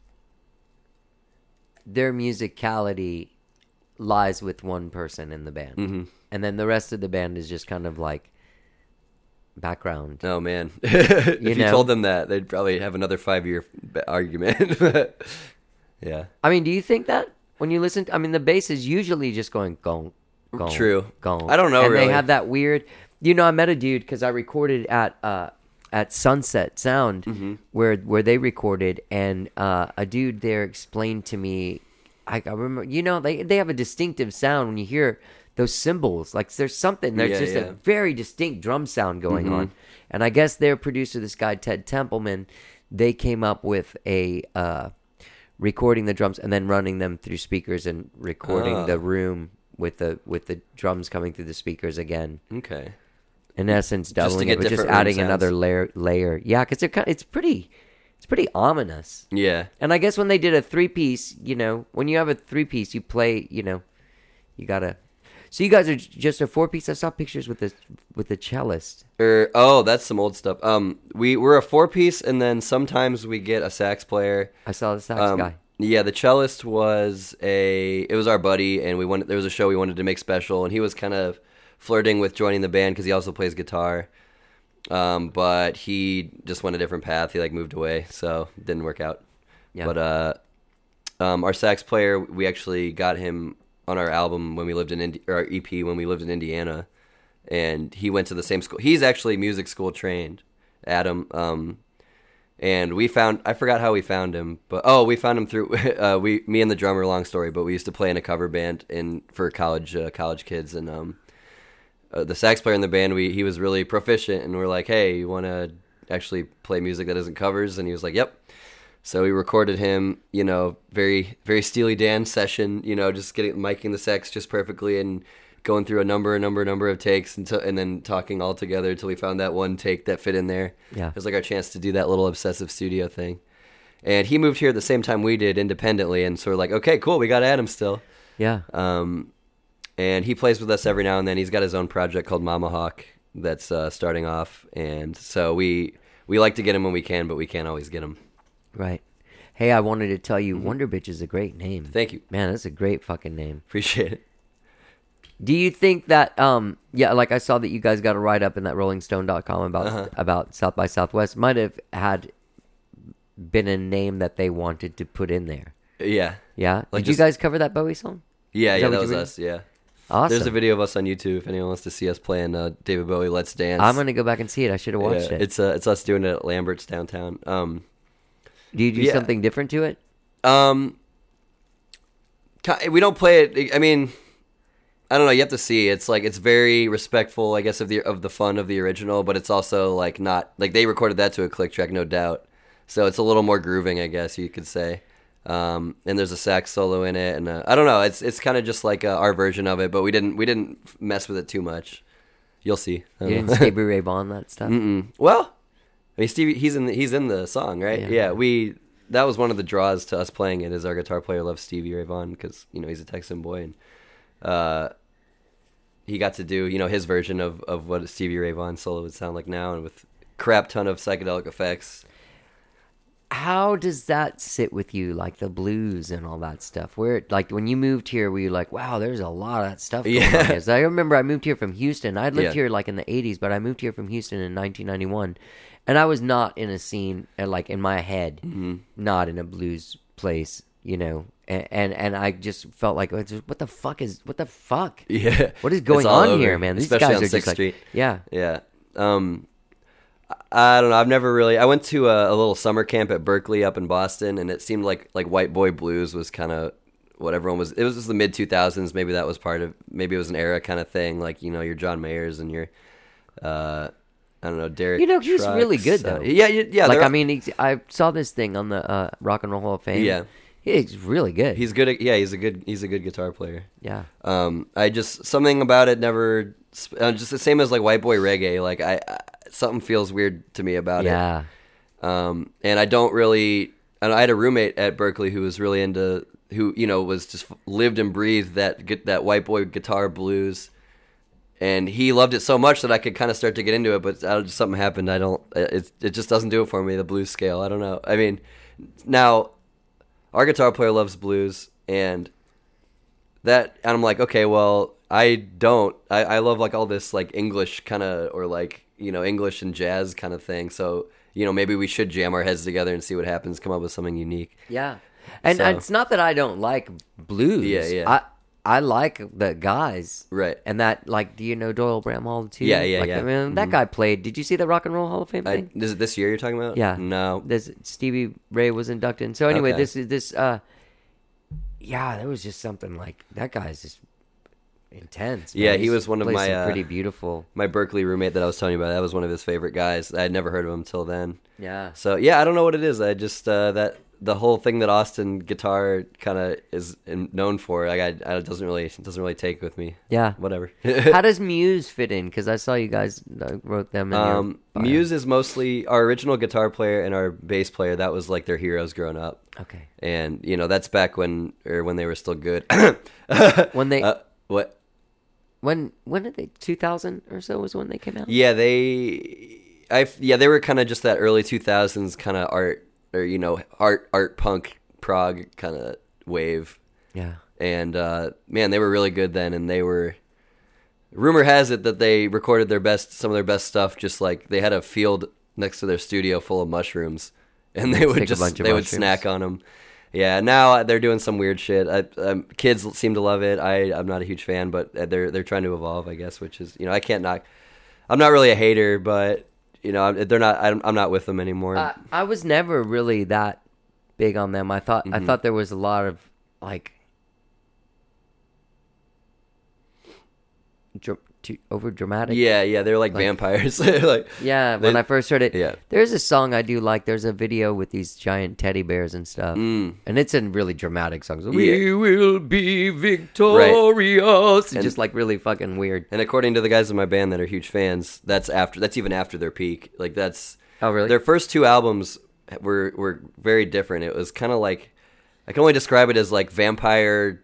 their musicality lies with one person in the band, Mm-hmm. and then the rest of the band is just kind of like background. oh man, if you, know? told them that, they'd probably have another five year argument. Yeah, I mean, do you think that when you listen? To, I mean, the bass is usually just going gong, gong, True. gong. I don't know, And really. they have that weird. You know, I met a dude because I recorded at uh, at Sunset Sound Mm-hmm. where where they recorded, and uh, a dude there explained to me. I, I remember, you know, they they have a distinctive sound when you hear those cymbals. Like there's something. There's Yeah, just yeah. a very distinct drum sound going Mm-hmm. on. And I guess their producer, this guy Ted Templeman, they came up with a. Uh, recording the drums and then running them through speakers and recording Ah. the room with the with the drums coming through the speakers again. okay. In essence, to doubling get it, but just different room adding another sounds. layer. Layer, yeah, because it, it's pretty, it's pretty ominous. Yeah, And I guess when they did a three piece, you know, when you have a three piece, you play, you know, you gotta. So you guys are j- just a four piece. I saw pictures with the with the cellist. or oh, that's some old stuff. Um, we we're a four piece, and then sometimes we get a sax player. I saw the sax Um, guy. Yeah, the cellist was a. It was our buddy, and we wanted. There was a show we wanted to make special, and he was kind of flirting with joining the band because he also plays guitar. Um, but he just went a different path. He like moved away, so it didn't work out. Yeah. But uh, um, our sax player, we actually got him on our album when we lived in Indi- or our E P when we lived in Indiana, and he went to the same school. He's actually music school trained, Adam. Um, and we found I forgot how we found him, but oh, we found him through uh, we me and the drummer. Long story, but we used to play in a cover band in for college uh, college kids, and um, uh, the sax player in the band, we he was really proficient, and we're like, hey, you want to actually play music that isn't covers? And he was like, yep. So we recorded him, you know, very very Steely Dan session, you know, just getting miking the sax just perfectly and going through a number, a number, a number of takes, until, and then talking all together until we found that one take that fit in there. Yeah. It was like our chance to do that little obsessive studio thing. And he moved here at the same time we did independently, and so we're like, okay, cool, we got Adam still. Yeah. Um, and he plays with us every now and then. He's got his own project called Mama Hawk that's uh, starting off, and so we we like to get him when we can, but we can't always get him. Right. Hey, I wanted to tell you, Wonder Bitch is a great name. Thank you. Man, that's a great fucking name. Appreciate it. Do you think that, um, yeah, like I saw that you guys got a write up in that rolling stone dot com about Uh-huh. about South by Southwest. Might have had been a name that they wanted to put in there. Yeah. Yeah. Like Did you just- guys cover that Bowie song? Yeah, Is yeah, that that what was you were- us, yeah. Awesome. There's a video of us on YouTube if anyone wants to see us playing uh, David Bowie Let's Dance. I'm gonna go back and see it. I should have watched Yeah, it. It's uh, it's us doing it at Lambert's downtown. Um, Do you do yeah. something different to it? um, ki- we don't play it. I mean, I don't know. You have to see. It's like it's very respectful, I guess, of the of the fun of the original, but it's also like not like they recorded that to a click track, no doubt. So it's a little more grooving, I guess you could say. Um, and there's a sax solo in it, and uh, I don't know. It's it's kind of just like uh, our version of it, but we didn't we didn't mess with it too much. You'll see. I You don't didn't know. Stevie Ray Vaughan that stuff? Mm-mm. Well, I mean, Stevie, he's in the, he's in the song, right? Yeah. Yeah. We that was one of the draws to us playing it. Is our guitar player loves Stevie Ray Vaughan because you know he's a Texan boy, and uh, he got to do you know his version of of what a Stevie Ray Vaughan solo would sound like now, and with crap ton of psychedelic effects. How does that sit with you, like the blues and all that stuff? Where, like, when you moved here, were you like, wow, there's a lot of that stuff going Yeah. on here? 'Cause I remember I moved here from Houston. I lived Yeah. here, like, in the eighties, but I moved here from Houston in nineteen ninety-one. And I was not in a scene, uh, like, in my head, Mm-hmm. not in a blues place, you know? And, and and I just felt like, what the fuck is, what the fuck? Yeah, What is It's going all on over, here, man? These especially guys on are just Sixth like, Street. yeah. Yeah. Um, I don't know. I've never really. I went to a, a little summer camp at Berkeley up in Boston, and it seemed like like white boy blues was kind of what everyone was. It was just the mid two thousands. Maybe that was part of. Maybe it was an era kind of thing. Like you know, your John Mayers and your, uh, I don't know, Derek. You know, he's Trucks, really good uh, though. yeah, yeah. yeah like they're- I mean, he's, I saw this thing on the uh, Rock and Roll Hall of Fame. Yeah. He's really good. he's good. At, yeah, he's a good. He's a good guitar player. yeah. Um, I just something about it never. Uh, just the same as like white boy reggae. Like I, I something feels weird to me about it. Yeah. Um, and I don't really. And I had a roommate at Berkeley who was really into, who you know was just lived and breathed that gu- that white boy guitar blues, and he loved it so much that I could kind of start to get into it. But uh, just something happened. I don't. It it just doesn't do it for me. The blues scale. I don't know. I mean, now our guitar player loves blues, and that, and I'm like, okay, well, I don't. I, I love like all this like English kind of, or like you know English and jazz kind of thing. So you know maybe we should jam our heads together and see what happens. Come up with something unique. Yeah. And So- it's not that I don't like blues. Yeah, yeah. I I like the guys. Right. And that, like, do you know Doyle Bramhall too? Yeah, yeah, like, yeah. I mean, that Mhm. guy played. Did you see the Rock and Roll Hall of Fame I, thing? is it this year you're talking about? Yeah. No. There's Stevie Ray was inducted. So anyway, Okay. this is this. uh Yeah, there was just something like that guy's just intense. man. Yeah, he He's was one of plays my, some uh, pretty beautiful. My Berkeley roommate that I was telling you about, that was one of his favorite guys. I had never heard of him till then. Yeah. So yeah, I don't know what it is. I just uh, that the whole thing that Austin guitar kind of is in- known for. Like I, I it doesn't really it doesn't really take with me. Yeah. Whatever. How does Muse fit in? Because I saw you guys uh, wrote them. In your um, bio. Muse is mostly our original guitar player and our bass player. That was like their heroes growing up. Okay. And you know that's back when or when they were still good. When they uh, what? when when did they two thousand or so was when they came out? Yeah, they, I yeah, they were kind of just that early two thousands kind of art or you know art art punk prog kind of wave, Yeah. and uh, man, they were really good then, and they were. Rumor has it that they recorded their best, some of their best stuff, just like they had a field next to their studio full of mushrooms, and they would Take a just bunch of they would mushrooms. snack on them. Yeah, now they're doing some weird shit. I, um, kids seem to love it. I I'm not a huge fan, but they're they're trying to evolve, I guess. Which is you know I can't knock. I'm not really a hater, but you know I'm, they're not. I'm, I'm not with them anymore. I, I was never really that big on them. I thought Mm-hmm. I thought there was a lot of like dr- too, over dramatic. yeah, yeah, they're like, like- vampires. like Yeah, when They- I first heard it, yeah. there's a song I do like. There's a video with these giant teddy bears and stuff, Mm. and it's in really dramatic songs. We will be victorious. It's And- just like really fucking weird. And according to the guys in my band that are huge fans, that's after. That's even after their peak. Like that's. Oh, really? Their first two albums were were very different. It was kind of like, I can only describe it as like vampire,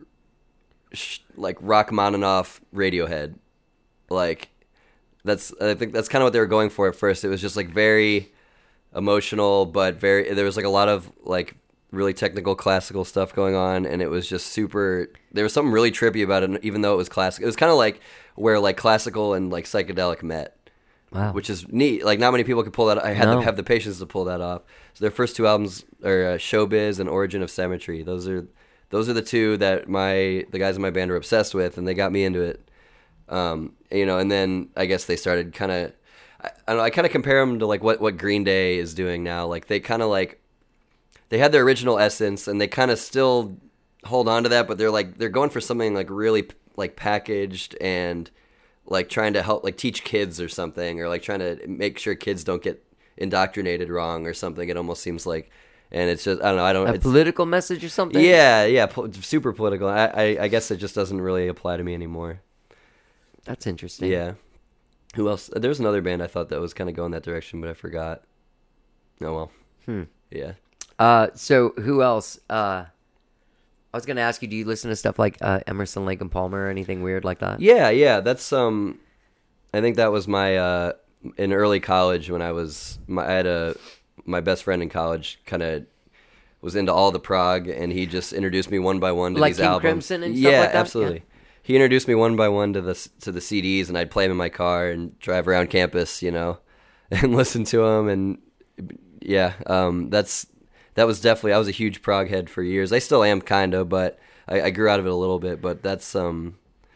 sh- like Rachmaninoff Radiohead, like that's I think that's kind of what they were going for at first. It was just like very emotional, but very there was like a lot of like really technical classical stuff going on, and it was just super. There was something really trippy about it, even though it was classic. It was kind of like where like classical and like psychedelic met. Wow. Which is neat. Like not many people could pull that. I had No. to have the patience to pull that off. So their first two albums are uh, Showbiz and Origin of Symmetry. Those are those are the two that my the guys in my band are obsessed with, and they got me into it. Um, you know, and then I guess they started kind of. I, I don't know. I kind of compare them to like what what Green Day is doing now. Like they kind of like they had their original essence, and they kind of still hold on to that, but they're like they're going for something like really like packaged and like trying to help like teach kids or something, or like trying to make sure kids don't get indoctrinated wrong or something. It almost seems like, and it's just I don't know. I don't. A It's, political message or something? yeah, yeah, po- super political. I, I I guess it just doesn't really apply to me anymore. That's interesting. Yeah. Who else? There was another band I thought that was kind of going that direction, but I forgot. Oh well. Hmm. Yeah. Uh, so who else? Uh, I was gonna ask you, do you listen to stuff like uh, Emerson, Lake and Palmer or anything weird like that? Yeah, yeah. That's um, I think that was my uh, in early college when I was my I had a my best friend in college kind of was into all the prog, and he just introduced me one by one to Like these King albums. Crimson and stuff yeah, like that? absolutely. Yeah. He introduced me one by one to the s- to the C Ds, and I'd play them in my car and drive around campus, you know, and listen to them. And yeah, um, that's that was definitely I was a huge prog head for years. I still am kind of, but I, I grew out of it a little bit. But that's um,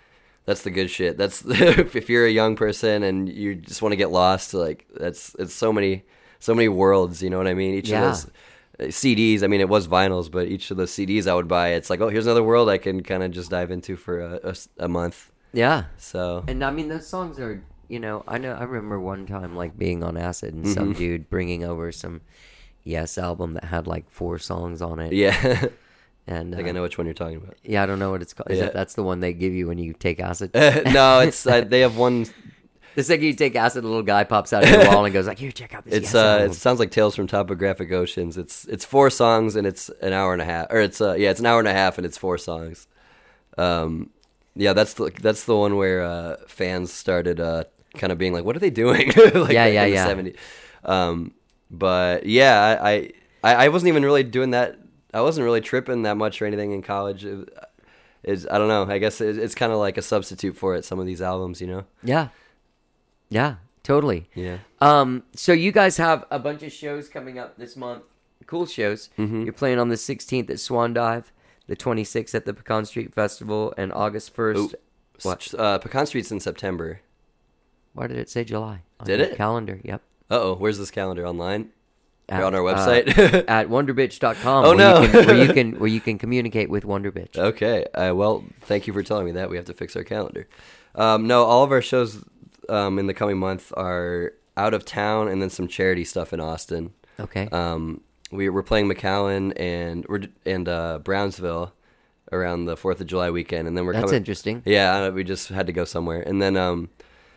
That's the good shit. That's if you're a young person and you just want to get lost, like that's it's so many so many worlds. You know what I mean? Each Yeah. of those uh, C Ds. I mean, it was vinyls, but each of those C Ds I would buy, it's like, oh, here's another world I can kind of just dive into for a, a s- a month. Yeah. So And I mean, those songs are, you know, I know. I remember one time like being on acid and some Mm-hmm. dude bringing over some Yes album that had like four songs on it. yeah, And like uh, I know which one you're talking about. yeah, I don't know what it's called. Is Yeah. it, that's the one they give you when you take acid. no, it's uh, they have one. The second you take acid, a little guy pops out of your wall and goes like, "Here, check out this." It's Yes uh, album." it sounds like Tales from Topographic Oceans. It's it's four songs and it's an hour and a half, or it's uh, yeah, it's an hour and a half and it's four songs. Um, yeah, that's the that's the one where uh, fans started uh, kind of being like, "What are they doing?" like Yeah, back yeah, in the yeah. seventies. Um, but yeah, I, I I wasn't even really doing that. I wasn't really tripping that much or anything in college. It, it's I don't know. I guess it, it's kind of like a substitute for it. Some of these albums, you know. Yeah, yeah, totally. Yeah. Um, so you guys have a bunch of shows coming up this month. Cool shows. Mm-hmm. You're playing on the sixteenth at Swan Dive, the twenty-sixth at the Pecan Street Festival, and August first. What? Uh, Pecan Street's in September. Why did it say July? On Did your it? Calendar. Yep. Uh oh, where's this calendar online? At, on our uh, website? at wonder bitch dot com. Oh, where no. You can, where you can where you can communicate with Wonder Bitch. Okay. Uh, well, thank you for telling me that. We have to fix our calendar. Um, no, all of our shows um, in the coming month are out of town, and then some charity stuff in Austin. Okay. Um, we, we're playing McAllen and we're and uh, Brownsville around the Fourth of July weekend, and then we're That's coming. interesting. Yeah, uh, we just had to go somewhere, and then um,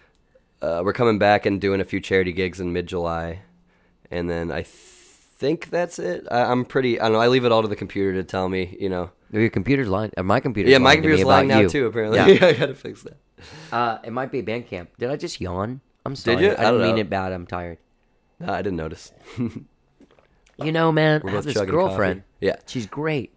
uh, we're coming back and doing a few charity gigs in mid July, and then I th- think that's it. I, I'm pretty. I don't know. I leave it all to the computer to tell me. You know. Your computer's lying. Uh, my computer's Yeah, my lying to me computer's about lying now you. too. Apparently, Yeah. I gotta fix that. Uh, it might be Bandcamp. Did I just yawn? I'm sorry. you? I I didn't don't mean know. it bad. I'm tired. No, I didn't notice. You know, man, We're I have both this chugging girlfriend. coffee. Yeah. She's great,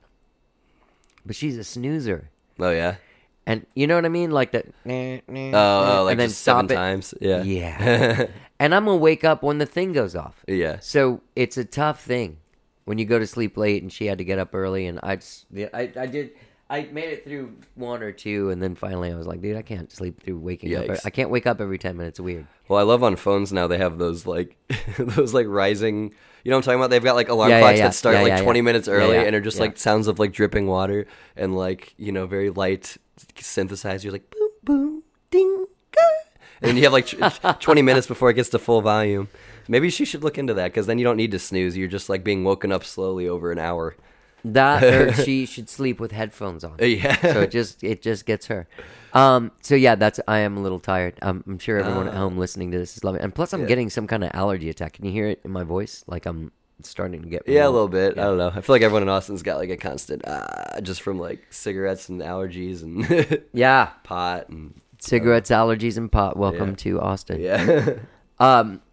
but she's a snoozer. Oh yeah. And you know what I mean? Like that. Oh, oh like and then just seven stop it. times. Yeah. Yeah. And I'm going to wake up when the thing goes off. Yeah. So it's a tough thing when you go to sleep late and she had to get up early. And I just, I, I did, I made it through one or two. And then finally I was like, dude, I can't sleep through waking up. Yikes. I can't wake up every ten minutes. Weird. Well, I love on phones now they have those like those like rising. You know what I'm talking about? They've got like alarm Yeah, yeah, clocks yeah. that start Yeah, like yeah, twenty yeah. minutes Yeah, early yeah. and are just Yeah. like sounds of like dripping water and like you know very light synthesizers like boom boom ding. Gah. And then you have like tw- twenty minutes before it gets to full volume. Maybe she should look into that because then you don't need to snooze. You're just like being woken up slowly over an hour. That or she should sleep with headphones on. Yeah. So it just it just gets her. Um. So yeah, that's I am a little tired. Um, I'm sure everyone at home listening to this is loving it. And plus, I'm Yeah. getting some kind of allergy attack. Can you hear it in my voice? Like I'm starting to get Yeah, a real- little bit. Yeah. I don't know. I feel like everyone in Austin's got like a constant ah, just from like cigarettes and allergies and Yeah. pot and Cigarettes, allergies, and pot. Welcome Yeah. to Austin. yeah. Um,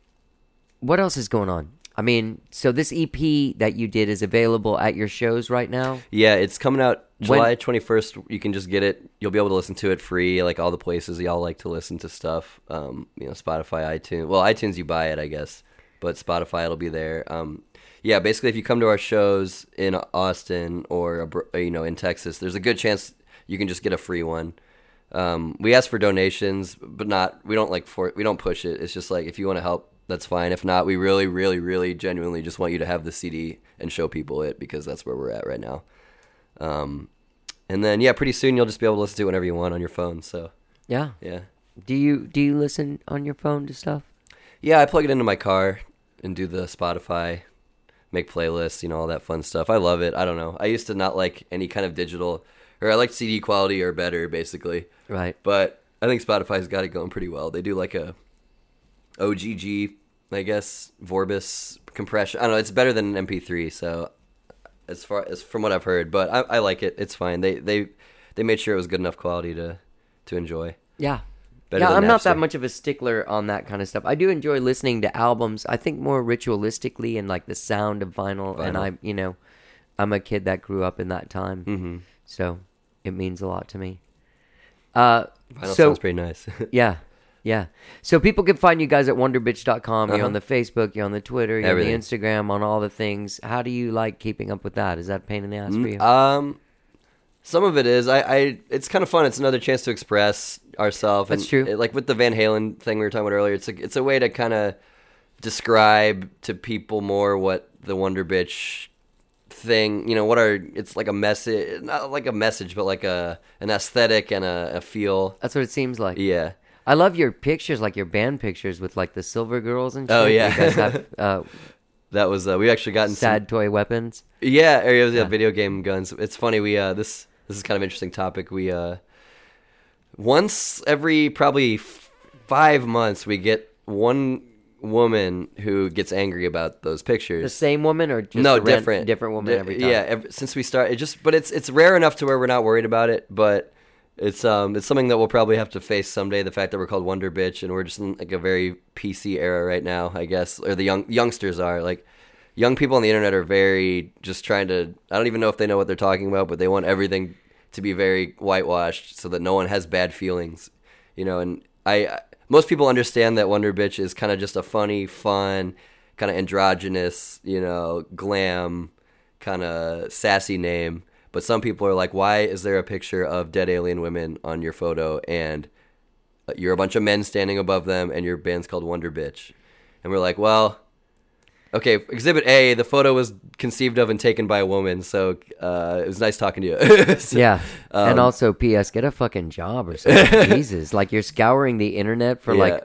what else is going on? I mean, so this E P that you did is available at your shows right now. Yeah, it's coming out When- July twenty-first. You can just get it. You'll be able to listen to it free, like all the places y'all like to listen to stuff. Um, you know, Spotify, iTunes. Well, iTunes you buy it, I guess, but Spotify it'll be there. Um, yeah, basically, if you come to our shows in Austin or abro- you know in Texas, there's a good chance you can just get a free one. Um, we ask for donations, but not we don't like for we don't push it. It's just like if you want to help, that's fine. If not, we really, really, really, genuinely just want you to have the C D and show people it because that's where we're at right now. Um, and then yeah, pretty soon you'll just be able to listen to it whenever you want on your phone. So Yeah. yeah, Do you do you listen on your phone to stuff? yeah, I plug it into my car and do the Spotify, make playlists, you know, all that fun stuff. I love it. I don't know. I used to not like any kind of digital, or I like C D quality or better, basically. Right. But I think Spotify's got it going pretty well. They do like a O G G, I guess, Vorbis compression. I don't know. It's better than an M P three. So as far as from what I've heard, but I, I like it. It's fine. They they they made sure it was good enough quality to to enjoy. Yeah. Better yeah, than I'm not that Napster. much of a stickler on that kind of stuff. I do enjoy listening to albums. I think more ritualistically and like the sound of vinyl. And Vinyl. I, you know, I'm a kid that grew up in that time, Mm-hmm. so it means a lot to me. Uh, Vinyl so sounds pretty nice. yeah, yeah. So people can find you guys at wonder bitch dot com. You're Uh-huh. on the Facebook, you're on the Twitter, you're Everything. on the Instagram, on all the things. How do you like keeping up with that? Is that a pain in the ass for you? um, Some of it is. I, I it's kind of fun. It's another chance to express ourselves. That's true. It, like with the Van Halen thing we were talking about earlier, it's a, it's a way to kind of describe to people more what the Wonder Bitch thing, you know, what are, it's like a message, not like a message, but like a an aesthetic and a, a feel. That's what it seems like. Yeah. I love your pictures, like your band pictures with like the Silver Girls and shit. Oh, yeah. You guys have uh, That was, uh, we actually gotten sad some, toy weapons. yeah, areas Yeah. of video game guns. It's funny, we, uh, this, this is kind of an interesting topic. We, uh, once every probably f- five months, we get one woman who gets angry about those pictures. The same woman or just no, a ran- different, different woman Di- every time? Yeah, ev since we start, it just, but it's it's rare enough to where we're not worried about it. But it's um it's something that we'll probably have to face someday. The fact that we're called Wonder Bitch and we're just in like a very P C era right now, I guess, or the young youngsters are like. Young people on the internet are very just trying to. I don't even know if they know what they're talking about, but they want everything to be very whitewashed so that no one has bad feelings, you know. And I, I most people understand that Wonder Bitch is kind of just a funny, fun, kind of androgynous, you know, glam, kind of sassy name. But some people are like, why is there a picture of dead alien women on your photo and you're a bunch of men standing above them and your band's called Wonder Bitch? And we're like, well, okay, Exhibit A, the photo was conceived of and taken by a woman, so uh, it was nice talking to you. So, Yeah. um, and also, P S, get a fucking job or something. Jesus. Like, you're scouring the internet for, Yeah. like,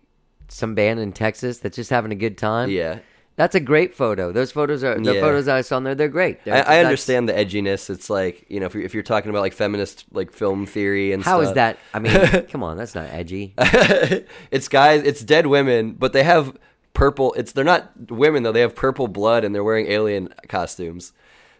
some band in Texas that's just having a good time. Yeah. That's a great photo. Those photos are, the Yeah. photos I saw on there, they're great. They're- I, I that's- understand the edginess. It's like, you know, if you're, if you're talking about like feminist like film theory and How stuff. is that? I mean, come on, that's not edgy. It's guys, it's dead women, but they have purple. It's they're not women though. They have purple blood and they're wearing alien costumes.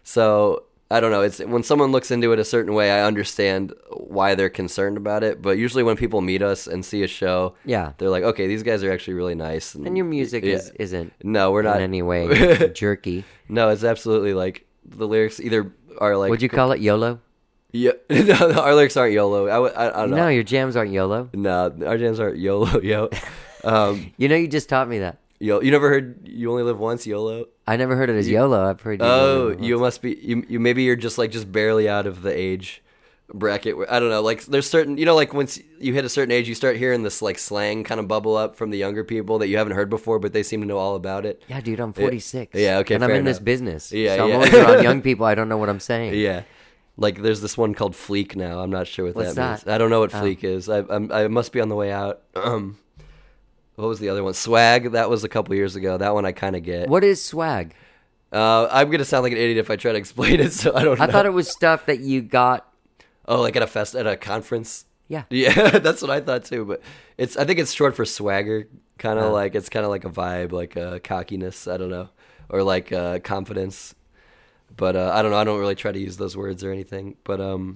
So I don't know. It's when someone looks into it a certain way, I understand why they're concerned about it. But usually when people meet us and see a show, Yeah. they're like, okay, these guys are actually really nice. And your music yeah. is, isn't No, we're not in any way jerky. No, it's absolutely like the lyrics either are like. Would you call it YOLO? Yeah, no, our lyrics aren't YOLO. I, w- I, I don't know. No, your jams aren't YOLO. No, our jams aren't YOLO, yo. Um, You know, you just taught me that. yo, you never heard "You Only Live Once," YOLO? I never heard it as YOLO. I've heard. You Oh, only you once. must be. You, you maybe you're just like just barely out of the age bracket. Where, I don't know. Like there's certain, you know, like once you hit a certain age, you start hearing this like slang kind of bubble up from the younger people that you haven't heard before, but they seem to know all about it. Yeah, dude, I'm forty-six. Yeah, okay, and I'm fair in this enough. business. Yeah, so I'm yeah. always around young people. I don't know what I'm saying. Yeah. Like there's this one called Fleek now. I'm not sure what What's that means. that? I don't know what Oh. Fleek is. I I'm, I must be on the way out. Um, what was the other one? Swag. That was a couple years ago. That one I kind of get. What is swag? Uh, I'm gonna sound like an idiot if I try to explain it. So I don't know. I thought it was stuff that you got. Oh, like at a fest at a conference. Yeah. Yeah, that's what I thought too. But it's I think it's short for swagger. Kind of Oh. like it's kind of like a vibe, like a cockiness. I don't know, or like uh, confidence. But uh, I don't know. I don't really try to use those words or anything. But um,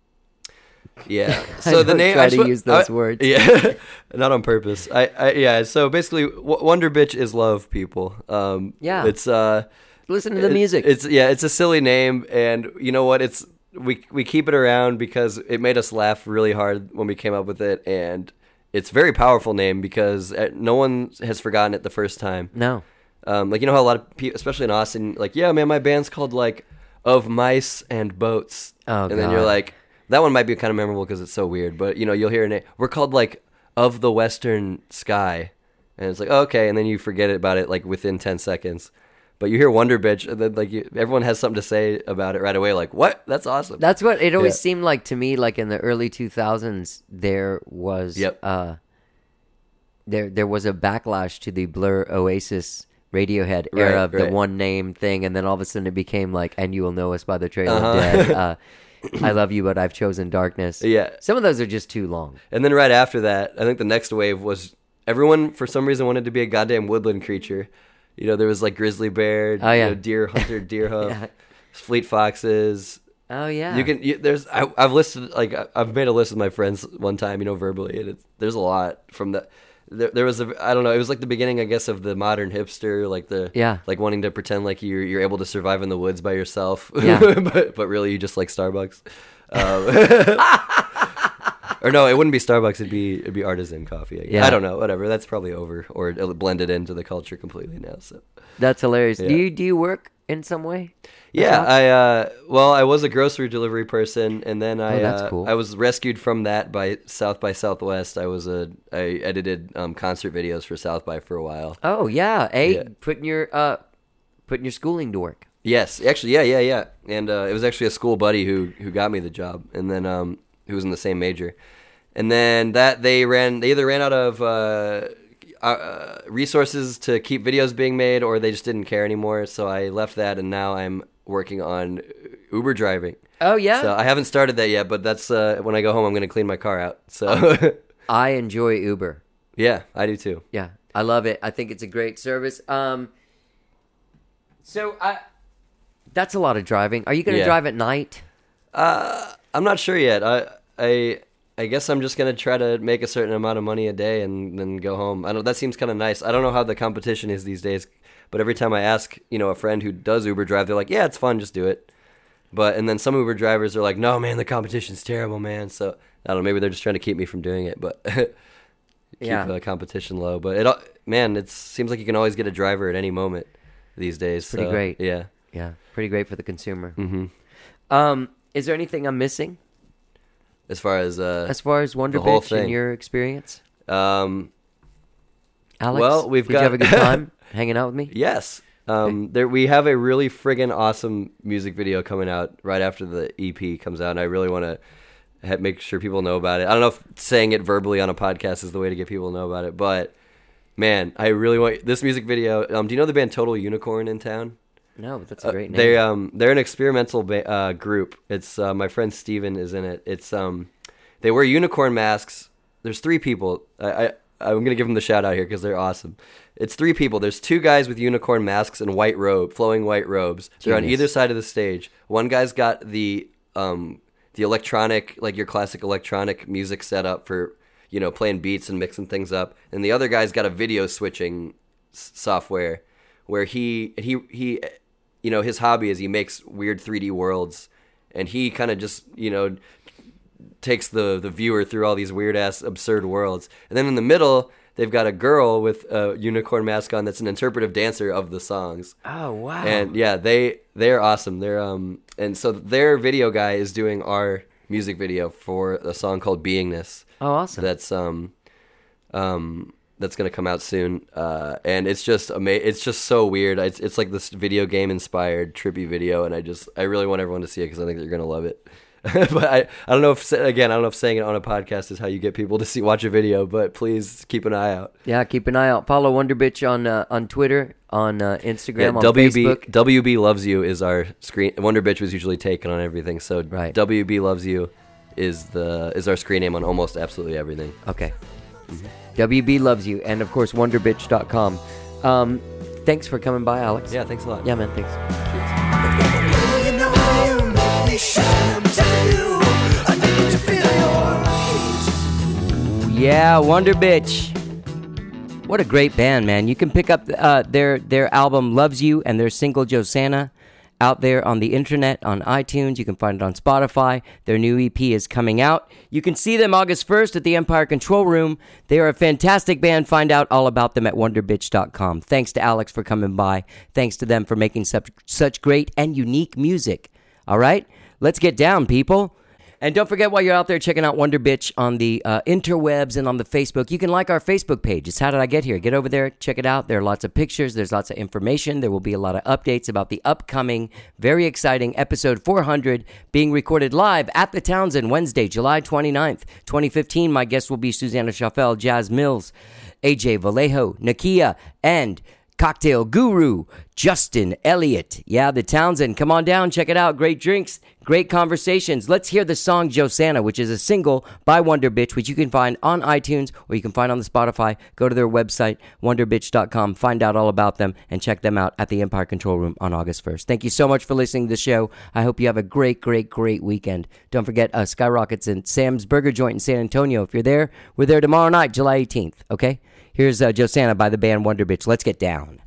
yeah. So the don't name try I to just- use those I- words. Yeah, not on purpose. I, I yeah. So basically, w- Wonder Bitch is love, people. Um, Yeah. It's uh, Listen to the it- music. It's yeah. It's a silly name, and you know what? It's we we keep it around because it made us laugh really hard when we came up with it, and it's a very powerful name because uh, no one has forgotten it the first time. no. Um, like you know how a lot of people, especially in Austin, like yeah, man, my band's called like Of Mice and Boats, Oh, and then you're God. like, that one might be kind of memorable because it's so weird, but you know you'll hear a name. We're called like Of the Western Sky, and it's like oh, okay, and then you forget about it like within ten seconds. But you hear Wonder Bitch, and then like you, everyone has something to say about it right away. Like what? That's awesome. That's what it always Yeah. seemed like to me. Like in the early two thousands, there was Yep. uh, there there was a backlash to the Blur Oasis Radiohead Right, era of the right. one name thing, and then all of a sudden it became like, "And you will know us by the trail Uh-huh. of dead." Uh, I love you, but I've chosen darkness. Yeah. Some of those are just too long. And then right after that, I think the next wave was everyone for some reason wanted to be a goddamn woodland creature. You know, there was like grizzly bear, Oh, yeah. you know, deer hunter, deer hoof, Yeah. fleet foxes. Oh yeah, You can you, there's I, I've listed like I- I've made a list with my friends one time, you know, verbally, and it's, there's a lot from the. There, there was a I don't know. It was like the beginning, I guess, of the modern hipster, like the Yeah. like wanting to pretend like you're you're able to survive in the woods by yourself, Yeah. but but really you just like Starbucks. Um, or no, it wouldn't be Starbucks. It'd be it'd be artisan coffee. I, guess. Yeah. I don't know. Whatever. That's probably over or it blended into the culture completely now. So That's hilarious. Yeah. Do you do you work in some way? Yeah, job? I uh, well, I was a grocery delivery person, and then I Oh, that's uh, cool. I was rescued from that by South by Southwest. I was a I edited um, concert videos for South by for a while. Oh yeah, hey, Yeah. putting your uh, putting your schooling to work. Yes, actually, yeah, yeah, yeah. And uh, it was actually a school buddy who who got me the job, and then um, who was in the same major, and then that they ran they either ran out of uh, uh, resources to keep videos being made, or they just didn't care anymore. So I left that, and now I'm working on Uber driving. Oh yeah, So I haven't started that yet, but that's uh, when I go home, I'm going to clean my car out. So I enjoy Uber. yeah, I do too. Yeah, I love it. I think it's a great service. Um, so I, that's a lot of driving. Are you going to Yeah. drive at night? I'm not sure yet. I I I guess I'm just gonna try to make a certain amount of money a day and then go home. I don't. That seems kind of nice. I don't know how the competition is these days, but every time I ask, you know, a friend who does Uber drive, they're like, "Yeah, it's fun, just do it." But and then some Uber drivers are like, "No, man, the competition's terrible, man." So I don't know. Maybe they're just trying to keep me from doing it, but keep Yeah. the competition low. But it, al- man, it seems like you can always get a driver at any moment these days. Pretty so, great. Yeah. Yeah, pretty great for the consumer. hmm Um, is there anything I'm missing As far as uh, as far as Wonder the whole Bitch in thing. your experience, um, Alex? Well, we've did got- you have a good time hanging out with me? yes. Um, there we have a really friggin' awesome music video coming out right after the E P comes out, and I really want to ha- make sure people know about it. I don't know if saying it verbally on a podcast is the way to get people to know about it, but man, I really want this music video. Um, do you know the band Total Unicorn in town? No, but that's a Uh, great name. They um they're an experimental ba- uh, group. It's uh, my friend Steven is in it. It's um they wear unicorn masks. There's three people. I, I I'm gonna give them the shout out here because they're awesome. It's three people. There's two guys with unicorn masks and white robe, flowing white robes. They're on Genius. either side of the stage. One guy's got the um the electronic, like your classic electronic music set up for, you know, playing beats and mixing things up, and the other guy's got a video switching s- software where he he he you know, his hobby is he makes weird three D worlds, and he kind of just, you know, takes the the viewer through all these weird ass absurd worlds. And then in the middle, they've got a girl with a unicorn mask on that's an interpretive dancer of the songs. oh wow! And yeah, they they're awesome. They're um and so their video guy is doing our music video for a song called Beingness. oh awesome! That's um um that's gonna come out soon, uh, and it's just ama- It's just so weird. It's it's like this video game inspired trippy video, and I just I really want everyone to see it because I think they're gonna love it. But I, I don't know if again I don't know if saying it on a podcast is how you get people to see watch a video, but please keep an eye out. Yeah, keep an eye out. Follow Wonder Bitch on uh, on Twitter, on uh, Instagram, on W B Facebook. W B loves you is our screen. Wonder Bitch was usually taken on everything, so Right. W B loves you is the is our screen name on almost absolutely everything. Okay. W B loves you, and of course wonder bitch dot com. Um, thanks for coming by, Alex. Yeah, thanks a lot. Yeah, man. Thanks. You know you make me shine. I'm telling you, I need to feel your eyes. Yeah, Wonder Bitch. What a great band, man. You can pick up uh, their their album Loves You and their single Josanna out there on the internet, on iTunes. You can find it on Spotify. Their new E P is coming out. You can see them August first at the Empire Control Room. They are a fantastic band. Find out all about them at wonder bitch dot com. Thanks to Alex for coming by. Thanks to them for making such, such great and unique music. All right? Let's get down, people. And don't forget, while you're out there checking out Wonder Bitch on the uh, interwebs and on the Facebook, you can like our Facebook page. It's How Did I Get Here? Get over there, check it out. There are lots of pictures. There's lots of information. There will be a lot of updates about the upcoming, very exciting episode four hundred being recorded live at the Townsend Wednesday, July twenty-ninth, twenty fifteen. My guests will be Susanna Schaffel, Jazz Mills, A J Vallejo, Nakia, and Cocktail Guru, Justin Elliott. Yeah, the Townsend. Come on down, check it out. Great drinks, great conversations. Let's hear the song Josanna, which is a single by Wonder Bitch, which you can find on iTunes or you can find on the Spotify. Go to their website, wonder bitch dot com. Find out all about them and check them out at the Empire Control Room on August first. Thank you so much for listening to the show. I hope you have a great, great, great weekend. Don't forget uh, Skyrockets and Sam's Burger Joint in San Antonio. If you're there, we're there tomorrow night, July eighteenth, okay? Here's uh, Josanna by the band Wonder Bitch. Let's get down.